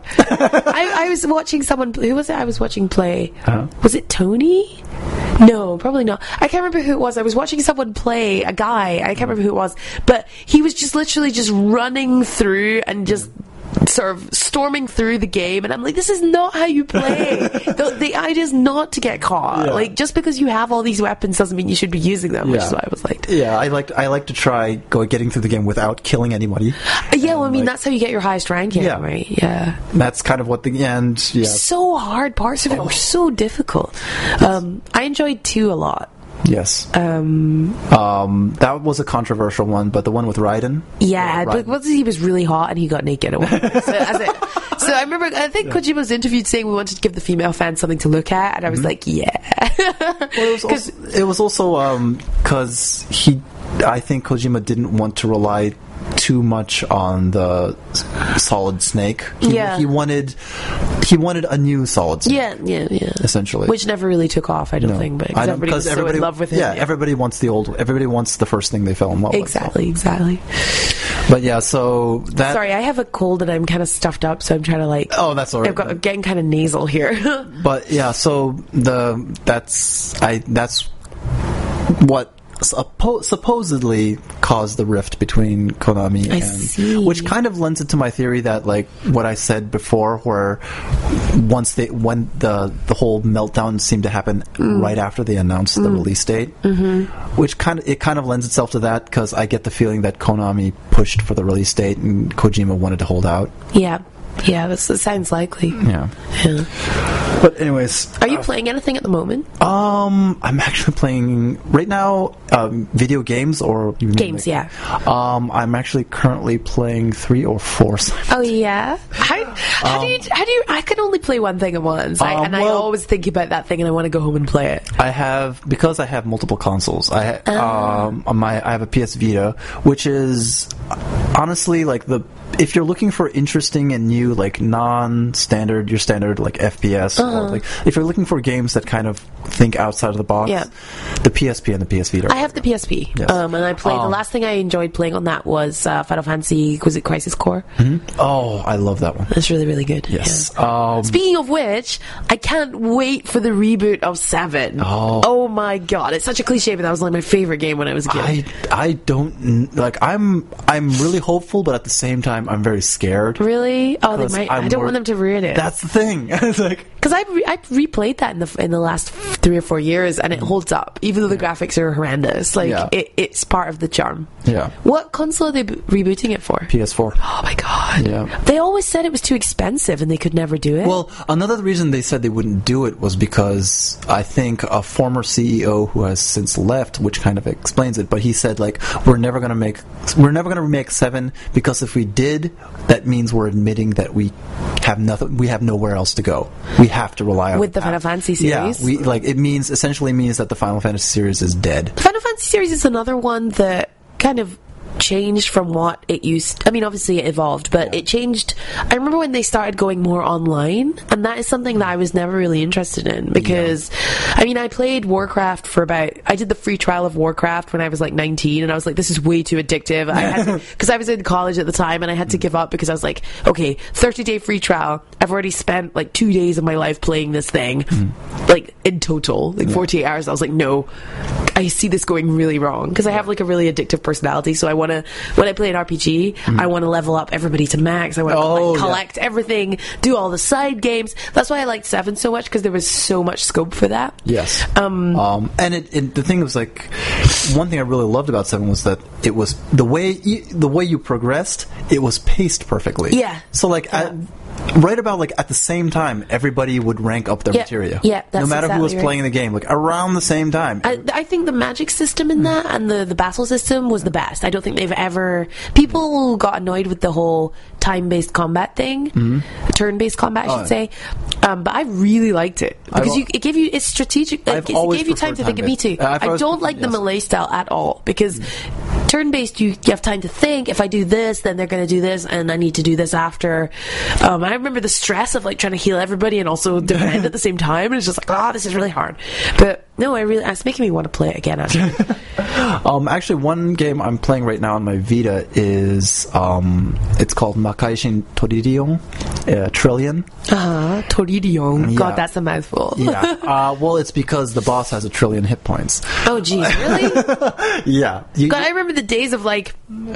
I, I was watching someone. Who was it? I was watching play. Uh-huh. Was it Tony? No, probably not. I can't remember who it was. I was watching someone play a guy. I can't remember who it was, but he was just literally just running through and just sort of storming through the game, and I'm like, this is not how you play. the, the idea is not to get caught. Yeah. Like, just because you have all these weapons doesn't mean you should be using them, which Yeah. is why I was like, yeah. I like I like to try go getting through the game without killing anybody. yeah. Well, I mean, like- that's how you get your highest ranking, Yeah. right? Yeah. That's kind of what the and yeah. So hard. Parts of it were so difficult. Um, I enjoyed two a lot. Yes. Um, um, that was a controversial one, but the one with Raiden. Yeah, Raiden. but what he was really hot and he got naked. So, as it, so I remember, I think Kojima was interviewed saying we wanted to give the female fans something to look at, and I was like, yeah. Well, it was also, it was also because he, I think Kojima didn't want to rely too much on the Solid Snake. He, Yeah. he wanted he wanted a new Solid Snake. yeah, yeah, yeah. Essentially. Which never really took off, I don't No. think, but I because don't- everybody was so in love with him. Yeah, everybody wants the old. Everybody wants the first thing they fell in love Exactly, exactly. with. But yeah, so that. Sorry, I have a cold and I'm kind of stuffed up, so I'm trying to like. Oh, that's all right. I've got I'm getting kind of nasal here. But yeah, so the that's I that's what suppo- supposedly caused the rift between Konami I and see. which kind of lends it to my theory that like what I said before, where once they when the the whole meltdown seemed to happen Mm. right after they announced the release date, mm-hmm. which kind of it kind of lends itself to that because I get the feeling that Konami pushed for the release date and Kojima wanted to hold out. Yeah. Yeah, that's, that sounds likely. Yeah. Yeah. But anyways, Are you uh, playing anything at the moment? Um, I'm actually playing right now. Um, video games or you mean games? Like, yeah. Um, I'm actually currently playing three or four. Oh yeah. How, how um, do you? How do you? I can only play one thing at once, I, um, and well, I always think about that thing, and I want to go home and play it. I have because I have multiple consoles. I uh. um, my I have a P S Vita, which is honestly like the. If you're looking for interesting and new, like non-standard, your standard like F P S, uh-huh. or like if you're looking for games that kind of think outside of the box, yeah. the P S P and the P S Vita. I have the P S P, yes. um, and I played. Um, the last thing I enjoyed playing on that was uh, Final Fantasy. Was it Crisis Core? Mm-hmm. Oh, I love that one. That's really really good. Yes. Yeah. Um, Speaking of which, I can't wait for the reboot of Seven. Oh, oh my god, it's such a cliche, but that was like my favorite game when I was a kid. I I don't like. I'm I'm really hopeful, but at the same time, I'm very scared. Really? Oh, they might. I'm I don't more, want them to ruin it. That's the thing. It's like because I re- I replayed that in the in the last three or four years, and it holds up, even though the yeah. graphics are horrendous. Like yeah. it, it's part of the charm. Yeah. What console are they b- rebooting it for? P S four. Oh my god. Yeah. They always said it was too expensive, and they could never do it. Well, another reason they said they wouldn't do it was because I think a former C E O who has since left, which kind of explains it, but he said like we're never going to make we're never going to remake seven because if we did, that means we're admitting that we have nothing. We have nowhere else to go. We have to rely on with the Final Fantasy series. Yeah, we like it means essentially means that the Final Fantasy series is dead. The Final Fantasy series is another one that kind of changed from what it used. I mean, obviously it evolved, but yeah. it changed. I remember when they started going more online, and that is something that I was never really interested in because, yeah. I mean, I played Warcraft for about. I did the free trial of Warcraft when I was like nineteen, and I was like, this is way too addictive. I had because I was in college at the time, and I had to give up because I was like, okay, thirty day free trial. I've already spent like two days of my life playing this thing, mm. like in total, like yeah. forty-eight hours. I was like, no, I see this going really wrong because I have like a really addictive personality, so I want to when I play an R P G mm. I want to level up everybody to max. I want to oh, like, collect yeah. everything, do all the side games. That's why I liked seven so much because there was so much scope for that. Yes. Um, um and it, it the thing was like one thing I really loved about seven was that it was the way you, the way you progressed, it was paced perfectly. Yeah. So like yeah. I, right about like at the same time, everybody would rank up their yeah, materia. Yeah, that's no matter exactly who was right. playing the game, like around the same time. I, I think the magic system in that and the, the battle system was the best. I don't think they've ever. People got annoyed with the whole time-based combat thing, mm-hmm. turn-based combat, I should oh. say. Um, but I really liked it because you, it gave you it's strategic. Like, it gave you time to think. Me too. Uh, I don't like yes. the melee style at all because. Mm. Turn-based, you, you have time to think. If I do this, then they're going to do this, and I need to do this after. Um, I remember the stress of like trying to heal everybody and also defend at the same time. And it's just like, oh, this is really hard. But no, I really, it's making me want to play it again. Actually, um, actually, one game I'm playing right now on my Vita is um, it's called Makaishin Toridion, uh, Trillion. Uh huh. Toridion. God, yeah. That's a mouthful. Yeah. Uh, well, it's because the boss has a trillion hit points. Oh, geez, really? Yeah. You, God, I remember the days of like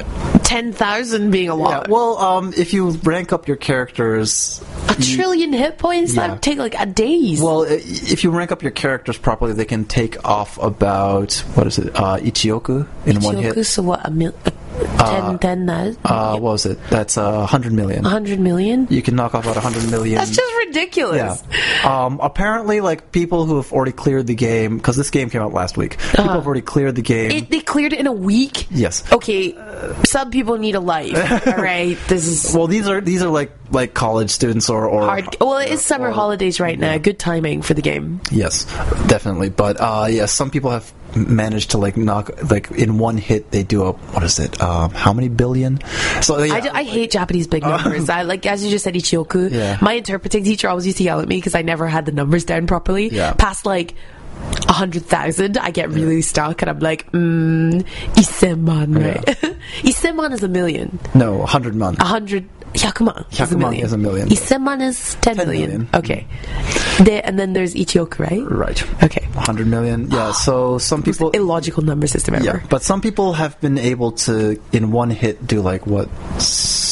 ten thousand being a lot. Yeah, well, um, if you rank up your characters, a you, trillion hit points yeah. that would take like a days. Well, if you rank up your characters properly, they can take off about what is it, uh, Ichioku in Ichioku, one hit. So what? A mil- a ten, uh, ten, uh, uh, what was it? That's a uh, hundred million. A hundred million. You can knock off about a hundred million. That's just ridiculous. Yeah. Um, apparently, like people who have already cleared the game, because this game came out last week. People uh, have already cleared the game. It, they cleared it in a week. Yes. Okay. Uh, some people need a life. All right. This is well. These are these are like like college students or or hard. Well, it is summer or, holidays right now. Yeah. Good timing for the game. Yes, definitely. But uh, yes, yeah, some people have managed to like knock like in one hit they do a what is it um, how many billion so yeah. I, do, I hate Japanese big numbers. I like as you just said Ichioku. Yeah. My interpreting teacher always used to yell at me because I never had the numbers down properly. Yeah. Past like a hundred thousand I get really yeah. stuck and I'm like mm, isenman, right? Yeah. Isenman is a million. No, a hundred man. A hundred Hyakuman is a million. is a million. Isenman is ten, ten million. million. Okay. There, and then there's Ichioku, right? Right. Okay. one hundred million. Yeah, so some people... Most illogical number system ever. Yeah, but some people have been able to, in one hit, do like, what...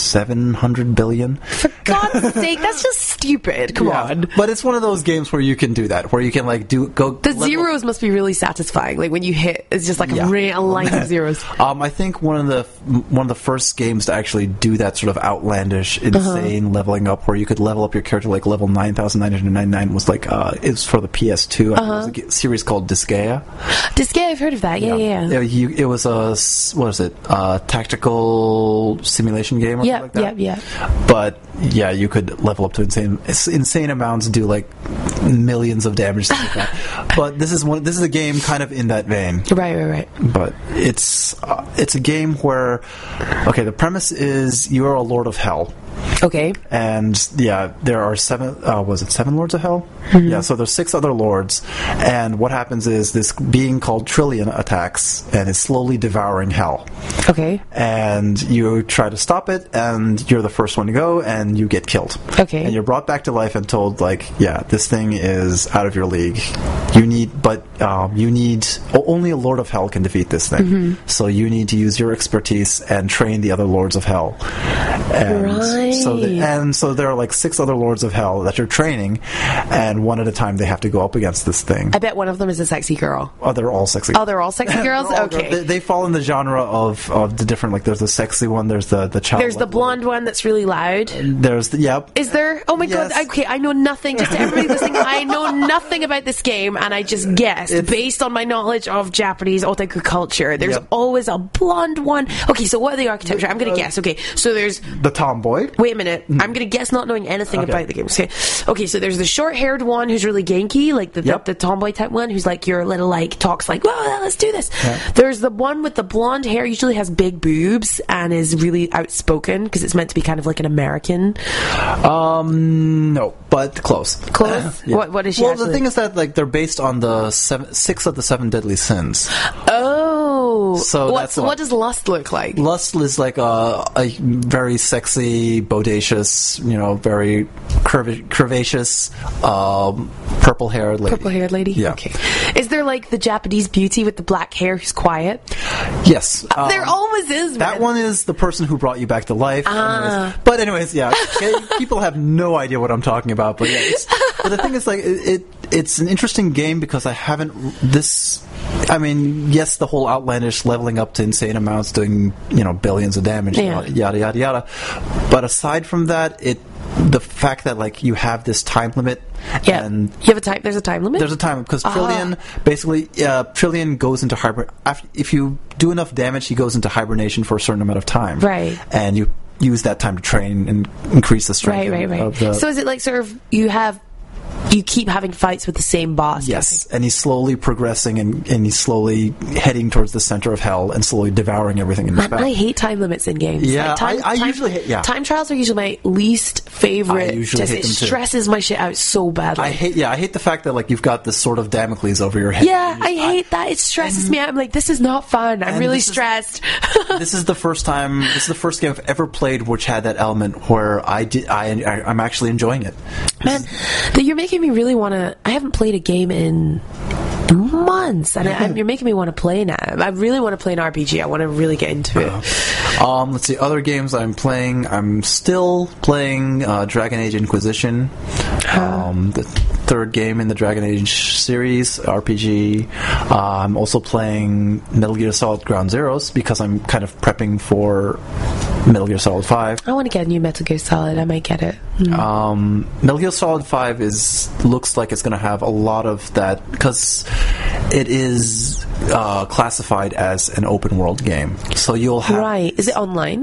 seven hundred billion. For God's sake, that's just stupid. Come Yeah. on. But it's one of those games where you can do that, where you can like do go. The level- zeros must be really satisfying. Like when you hit, it's just like Yeah. a, ra- a line of zeros. Um, I think one of the one of the first games to actually do that sort of outlandish, insane Uh-huh. leveling up, where you could level up your character like level nine thousand nine hundred ninety-nine, was like uh, it's for the P S two. Uh-huh. It was a g- series called Disgaea. Disgaea, I've heard of that. Yeah, yeah, yeah. It, you, it was a s- what is it? A tactical simulation game or Yeah, something like that. yeah, yeah. But yeah, you could level up to insane insane amounts, do like millions of damage, stuff like that. But this is one. This is a game kind of in that vein. Right, right, right. But it's uh, it's a game where, okay, the premise is you are a lord of hell. Okay. And yeah, there are seven. Uh, was it seven lords of hell? Mm-hmm. Yeah. So there's six other lords, and what happens is this being called Trillion attacks and is slowly devouring hell. Okay. And you try to stop it, and you're the first one to go, and you get killed. Okay. And you're brought back to life and told, like, yeah, this thing is out of your league. You need, but um, you need o- only a lord of hell can defeat this thing. Mm-hmm. So you need to use your expertise and train the other lords of hell. And Right. so, the, and so there are like six other lords of hell that you're training, and one at a time they have to go up against this thing. I bet one of them is a sexy girl. Oh, they're all sexy. Oh, they're all sexy girls? They're all- Okay. They, they fall in the genre of, of the different, like, there's the sexy one, there's the the child. There's the blonde one that's really loud. There's the, yep. Is there? Oh my Yes. god, okay, I know nothing. Just to everybody listening, I know nothing about this game, and I just guessed It's- based on my knowledge of Japanese otaku culture. There's Yep. always a blonde one. Okay, so what are the architecture? I'm gonna guess. Okay, so there's. The tomboy. Wait a minute. I'm gonna guess not knowing anything Okay. about the game. Okay, okay, so there's the short-haired one who's really ganky, like the, Yep. the, the tomboy type one, who's like your little like talks like, "Well, let's do this." There's the one with the blonde hair, usually has big boobs and is really outspoken because it's meant to be kind of like an American. Um, no, but close. Close? Yeah. What? What is she? Well, actually? the thing is that like they're based on the seven, six of the seven deadly sins. Oh, So what's, that's what- what does lust look like? Lust is like a, a very sexy, bodacious, you know, very curv- curvaceous, um, purple-haired lady. Purple-haired lady. Yeah. Okay. Is there like the Japanese beauty with the black hair who's quiet? Yes. there um, always is. That man. one is the person who brought you back to life. Ah. Anyways. But anyways, yeah, okay, people have no idea what I'm talking about. But yeah, it's, but the thing is, like, it, it it's an interesting game because I haven't this. I mean, yes, the whole outlandish leveling up to insane amounts, doing you know billions of damage, Yeah. yada yada yada. But aside from that, it the fact that like you have this time limit. Yeah. And you have a time. There's a time limit. there's a time because Ah. Trillion basically uh, Trillion goes into hiber. After, if you do enough damage, he goes into hibernation for a certain amount of time. Right. And you use that time to train and increase the strength. Right, right, right. Of the, So is it like sort of you have you keep having fights with the same boss? yes, and he's slowly progressing and, and he's slowly heading towards the center of hell and slowly devouring everything in his Man, path. I hate time limits in games. Yeah, Like, time, I- I time- usually hate- yeah. Time trials are usually my least favorite. I usually Just hate it them too. stresses my shit out so badly. I hate, yeah, I hate the fact that like you've got this sort of Damocles over your head. yeah, I hate that. It stresses me out. I'm like, this is not fun. I'm and really this is- stressed. This is the first time. This is the first game I've ever played which had that element where I did. I, I I'm actually enjoying it. Man, that you're making me really want to. I haven't played a game in months, and I, you're making me want to play now. I really want to play an R P G. I want to really get into it. Um, let's see, other games I'm playing. I'm still playing uh, Dragon Age Inquisition, um, the third game in the Dragon Age series, R P G. Uh, I'm also playing Metal Gear Solid Ground Zeroes because I'm kind of prepping for Metal Gear Solid five. I want to get a new Metal Gear Solid. I might get it. Mm. Um, Metal Gear Solid five is looks like it's going to have a lot of that because it is uh, classified as an open world game. So you'll have Right? Is it online?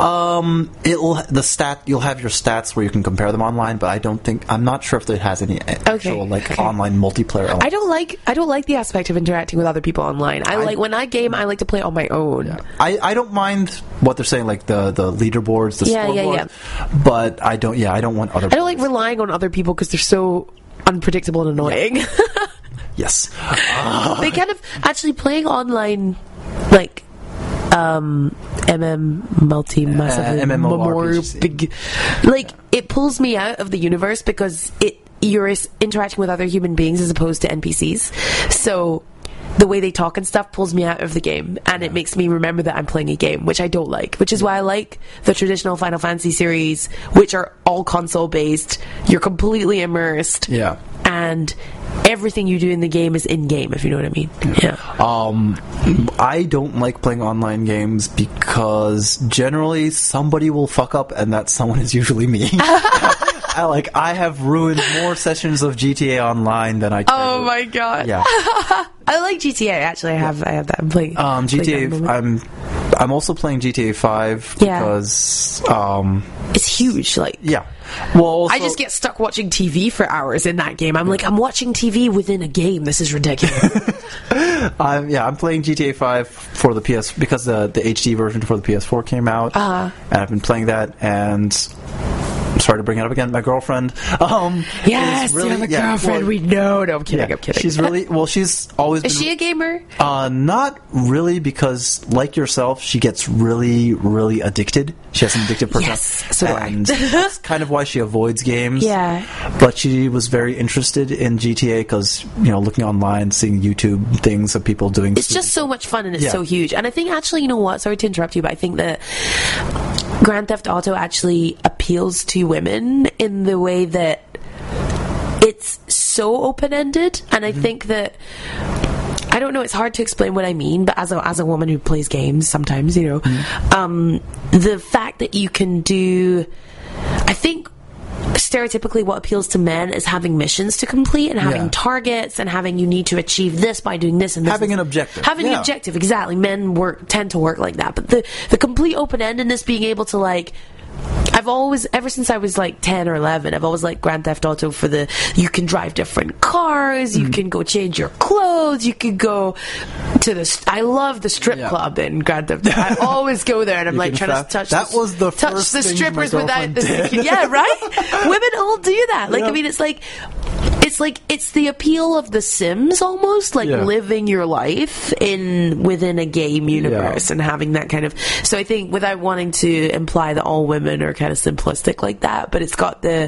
um, it'll the stat you'll have your stats where you can compare them online, but I don't think I'm not sure if it has any actual like okay. online multiplayer elements. I don't like. I don't like the aspect of interacting with other people online. I, I- like when I game. I like to play on my own. I, I don't mind what they're saying, like the, the leaderboards, the Yeah, yeah, scoreboards, but I don't. Yeah, I don't want other. I don't like relying on other people because they're so unpredictable and annoying. Yes. They kind of actually playing online, like um, M M multi massive Uh, MMORPGs. big, like it pulls me out of the universe because it you're is interacting with other human beings as opposed to N P Cs. So the way they talk and stuff pulls me out of the game, and it makes me remember that I'm playing a game, which I don't like, which is why I like the traditional Final Fantasy series, which are all console based. You're completely immersed. Yeah. And everything you do in the game is in-game, if you know what I mean. Yeah. Um, I don't like playing online games because generally somebody will fuck up, and that someone is usually me. I, like, I have ruined more sessions of G T A Online than I. Oh my god! Yeah. I like G T A. Actually, I have I have that. I'm playing. Um, G T A. Playing I'm. I'm also playing G T A five Yeah. because um, it's huge. Like, yeah. Well, also, I just get stuck watching T V for hours in that game. I'm like, I'm watching T V within a game. This is ridiculous. I'm, yeah, I'm playing G T A five for the P S because the the H D version for the P S four came out, uh-huh. and I've been playing that. And sorry to bring it up again, my girlfriend. Um, yes, is really, you have a yeah, girlfriend. well, we know. No, I'm kidding. yeah, I'm kidding. She's really well. She's always. Is been, she a gamer? Uh, not really, because like yourself, she gets really, really addicted. She has an addictive personality. Yes, so do I. And that's kind of why she avoids games. Yeah. But she was very interested in G T A because, you know, looking online, seeing YouTube things of people doing. It's just so much fun, and it's Yeah. so huge. And I think actually, you know what? Sorry to interrupt you, but I think that Grand Theft Auto actually appeals to women in the way that it's so open-ended, and I Mm-hmm. think that I don't know, it's hard to explain what I mean, but as a as a woman who plays games sometimes, you know, Mm-hmm. um, the fact that you can do, I think stereotypically what appeals to men is having missions to complete and having Yeah. targets and having you need to achieve this by doing this and this. Having and- an objective. Having an Yeah. objective, exactly. Men work tend to work like that, but the the complete open-endedness, being able to like. I've always, ever since I was like ten or eleven, I've always liked Grand Theft Auto for the, you can drive different cars, you Mm. can go change your clothes, you can go to the, st- I love the strip Yeah. club in Grand Theft Auto. I always go there and I'm You like can trying fa- to touch that the, was the touch first the thing my strippers without the, girlfriend did. yeah, right? Women all do that. Like, Yeah. I mean, it's like, it's like, it's the appeal of The Sims almost, like Yeah. living your life in, within a game universe Yeah. and having that kind of, so I think without wanting to imply that all women are kind of simplistic like that, but it's got the,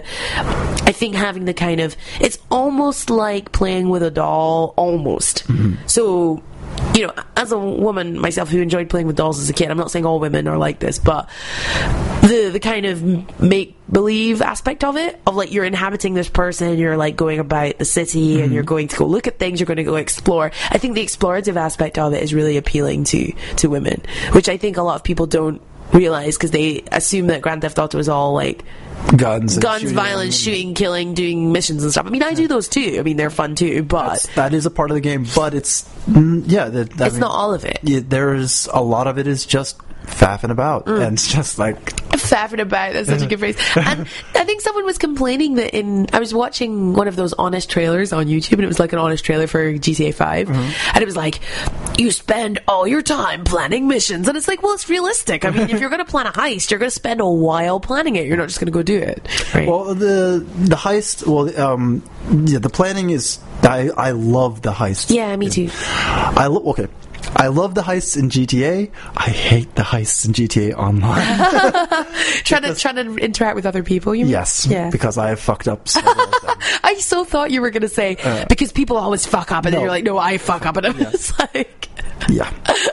I think having the kind of, it's almost like playing with a doll, almost. So, you know, as a woman myself who enjoyed playing with dolls as a kid, I'm not saying all women are like this, but the the kind of make believe aspect of it, of like you're inhabiting this person, you're like going about the city Mm-hmm. and you're going to go look at things, you're going to go explore. I think the explorative aspect of it is really appealing to to women, which I think a lot of people don't realize because they assume that Grand Theft Auto is all like guns, and guns, shooting violence, and- shooting, killing, doing missions and stuff. I mean, I do those too. I mean, they're fun too, but That's- that is a part of the game, but it's mm, yeah. That, I it's mean, not all of it. Yeah, there's a lot of it is just faffing about, Mm. and it's just like Faffing about, that's such a good phrase. And I think someone was complaining that in, I was watching one of those honest trailers on YouTube, and it was like an honest trailer for G T A five, Mm-hmm. and it was like, you spend all your time planning missions, and it's like, well, it's realistic. I mean, if you're going to plan a heist, you're going to spend a while planning it. You're not just going to go do it. Right? well the the heist. Well, um, yeah, the planning is. I I love the heist. yeah, me too. I lo- okay. I love the heists in G T A. I hate the heists in G T A Online. trying to trying to interact with other people. You mean? Yes, Yeah. because I have fucked up several of them. I so thought you were going to say because people always fuck up, and then no. you're like, no, I fuck up, and I'm just like. Yeah.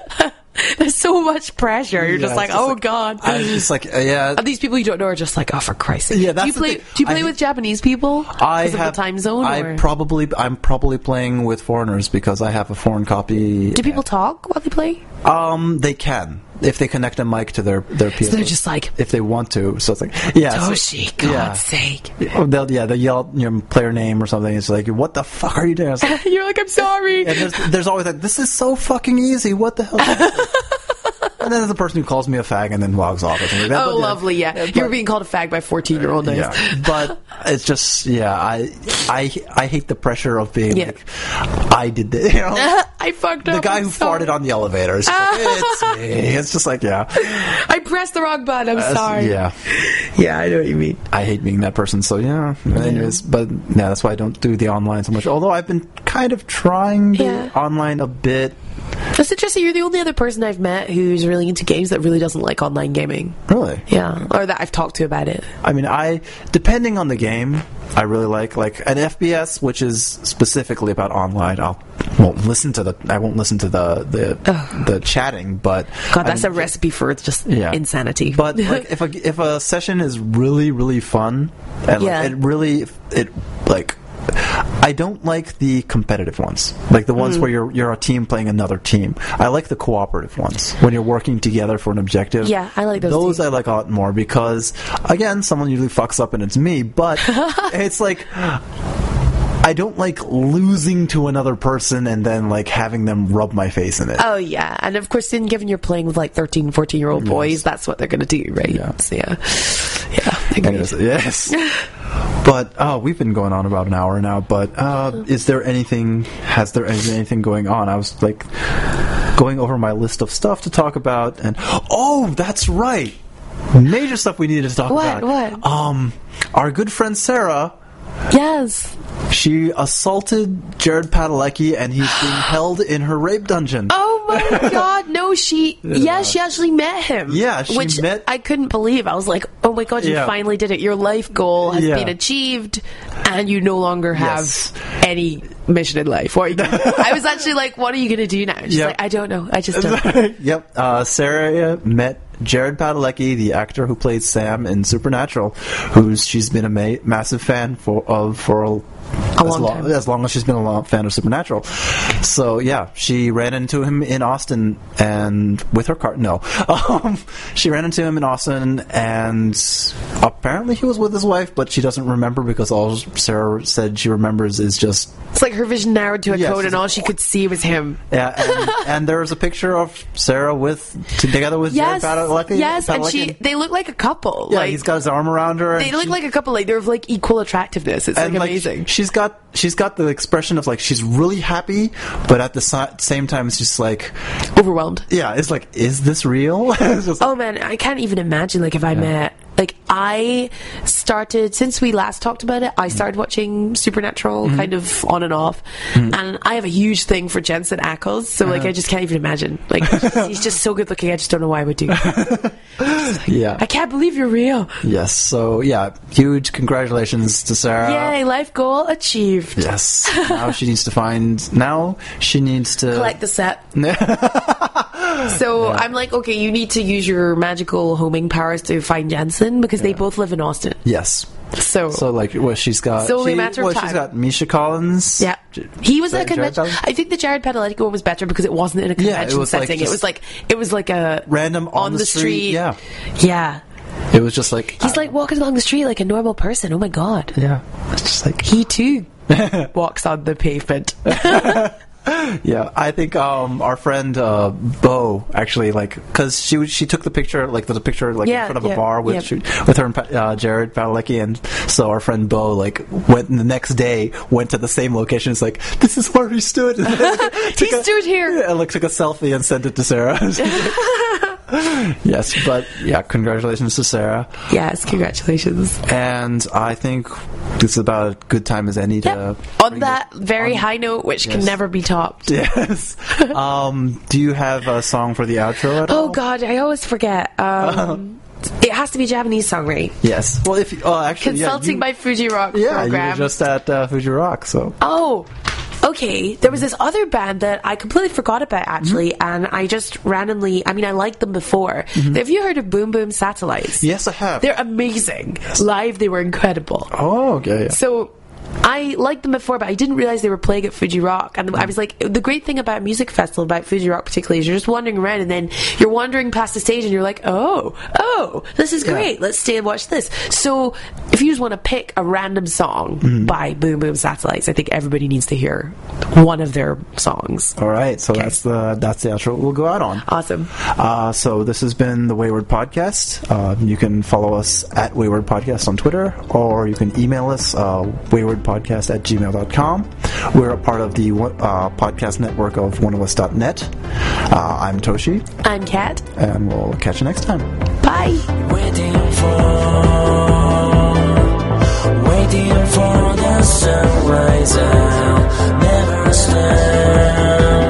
There's so much pressure. You're Yeah, just like, it's just oh like- god. I was just like, uh, yeah. And these people you don't know are just like, oh, for Christ's sake. Yeah, do you that's the play? thing. Do you play I- with Japanese people? I Because have of the time zone. I or? probably I'm probably playing with foreigners because I have a foreign copy. Do people talk while they play? Um, they can if they connect a mic to their their P S. So they're just like, if they want to. So it's like, yeah, so- Toshi, God's yeah. sake. Oh, They'll yeah they'll yell your player name or something. It's like, what the fuck are you doing? It's like, You're like, I'm sorry. and there's, there's always like, this is so fucking easy. What the hell? And then there's the person who calls me a fag and then logs off or something like that. Oh, But, yeah, lovely, yeah. but- you were being called a fag by fourteen-year-old nice. Yeah, but it's just yeah. I I I hate the pressure of being Yeah. like I did this. You know, I fucked up. the guy I'm who sorry. farted on the elevator. It's, just like, it's me. It's just like yeah, I pressed the wrong button. I'm That's- sorry. yeah. Yeah, I know what you mean. I hate being that person. So yeah. Anyways, but yeah, that's why I don't do the online so much. Although I've been kind of trying the Yeah. online a bit. That's interesting. You're the only other person I've met who's really into games that really doesn't like online gaming. Really? Yeah, or that I've talked to about it. I mean, I depending on the game, I really like like an F P S, which is specifically about online. I'll won't listen to the I won't listen to the the, Ugh. the chatting, but God, that's I mean, a recipe for just yeah. insanity. But like, if a if a session is really really fun, and Yeah. like, it really it like. I don't like the competitive ones, like the ones Mm. where you're you're a team playing another team. I like the cooperative ones when you're working together for an objective. Yeah, I like those Those too. I like a lot more because, again, someone usually fucks up and it's me. But it's like I don't like losing to another person and then like having them rub my face in it. Oh yeah, and of course, then given you're playing with like thirteen, fourteen year old boys, Yes. that's what they're going to do, right? Yeah. So, yeah, yeah. agreed. Anyways, yes. But oh, we've been going on about an hour now. But uh, is there anything? Has there been anything going on? I was like going over my list of stuff to talk about, and oh, that's right, major stuff we needed to talk What? about. What? Um, our good friend Sarah. Yes. She assaulted Jared Padalecki, and he's being held in her rape dungeon. Oh my God! No, she. Yeah, she actually met him. Yeah, she which met- I couldn't believe. I was like, "Oh my God, you Yeah. finally did it! Your life goal has Yeah. been achieved, and you no longer have Yes. any mission in life." What are you gonna do? I was actually like, "What are you going to do now?" She's Yep. like, "I don't know. I just don't." Yep. Uh, Sarah met Jared Padalecki, the actor who played Sam in Supernatural, who's she's been a ma- massive fan for of for a, as long long time. as long as she's been a long fan of Supernatural. So yeah, she ran into him in Austin and with her car. No, um, she ran into him in Austin, and apparently he was with his wife, but she doesn't remember because all Sarah said she remembers is just. It's like her vision narrowed to a Yes, code, and it's- all she could see was him. Yeah, and, and there was a picture of Sarah with together with Yes, Jared Padalecki. yes, and Padalecki. she. They look like a couple. Yeah, like, he's got his arm around her. They and look she- like a couple. Like they're of like equal attractiveness. It's like and, like, amazing. she's got she's got the expression of like she's really happy, but at the si- same time it's just like, Overwhelmed. yeah, it's like, is this real? It's just like, Oh man, I can't even imagine like if I met like I started since we last talked about it, I started watching Supernatural kind of on and off. And I have a huge thing for Jensen Ackles, so like I just can't even imagine. Like he's just so good looking, I just don't know why I would do. yeah, I can't believe you're real. yes. So yeah, huge congratulations to Sarah. Yay, life goal achieved. Yes. Now she needs to find. Now she needs to Collect the set. So I'm like, okay, you need to use your magical homing powers to find Jensen because they both live in Austin. Yes. So, So like, well, she's got. It's only a she, matter of well, time. she's got Misha Collins. yeah, J- he was Jared at a convention. Padalecki? I think the Jared Padalecki one was better because it wasn't in a Yeah, it convention was, like, setting. it just was like it was like a Random on, the, street. Yeah. yeah. It was just like He's like walking along the street like a normal person. Oh my God, yeah. It's just like he too walks on the pavement. yeah. I think um our friend uh, Bo actually like because she she took the picture like there's a picture like Yeah, in front of yeah, a bar with yeah. she, with her and Pa- uh, Jared Padalecki, and so our friend Bo like went the next day went to the same location. It's like, this is where he stood. And, like, He took a- stood here. and like took a selfie and sent it to Sarah. Yes, but yeah, congratulations to Sarah. Yes, congratulations. And I think this is about a good time as any to Yep. On bring that this- very on- high note, which can Yes. never be topped. Yes. um, do you have a song for the outro at all? Oh God, I always forget. Um, it has to be a Japanese song, right? Yes. Well, if you, oh, actually, Consulting yeah, by Fuji Rock you, yeah, program. you were just at uh, Fuji Rock, so Oh, okay. There was this other band that I completely forgot about, actually, Mm-hmm. and I just randomly, I mean, I liked them before. Have you heard of Boom Boom Satellites? yes, I have. They're amazing. Live, they were incredible. oh, okay. Yeah. So I liked them before, but I didn't realize they were playing at Fuji Rock. And I was like, the great thing about a music festival, about Fuji Rock particularly, is you're just wandering around and then you're wandering past the stage and you're like, oh, oh, this is great. Let's stay and watch this. So if you just want to pick a random song Mm-hmm. by Boom Boom Satellites, I think everybody needs to hear one of their songs. All right, so that's the that's the outro we'll go out on. Awesome. Uh, so this has been the Wayward Podcast. Uh, you can follow us at Wayward Podcast on Twitter, or you can email us uh, waywardpodcast at gmail dot com. We're a part of the uh, podcast network of one of us dot net. Uh, I'm Toshi, I'm Kat. and we'll catch you next time. Bye. Waiting for, waiting for the sunrise. I'll never stand.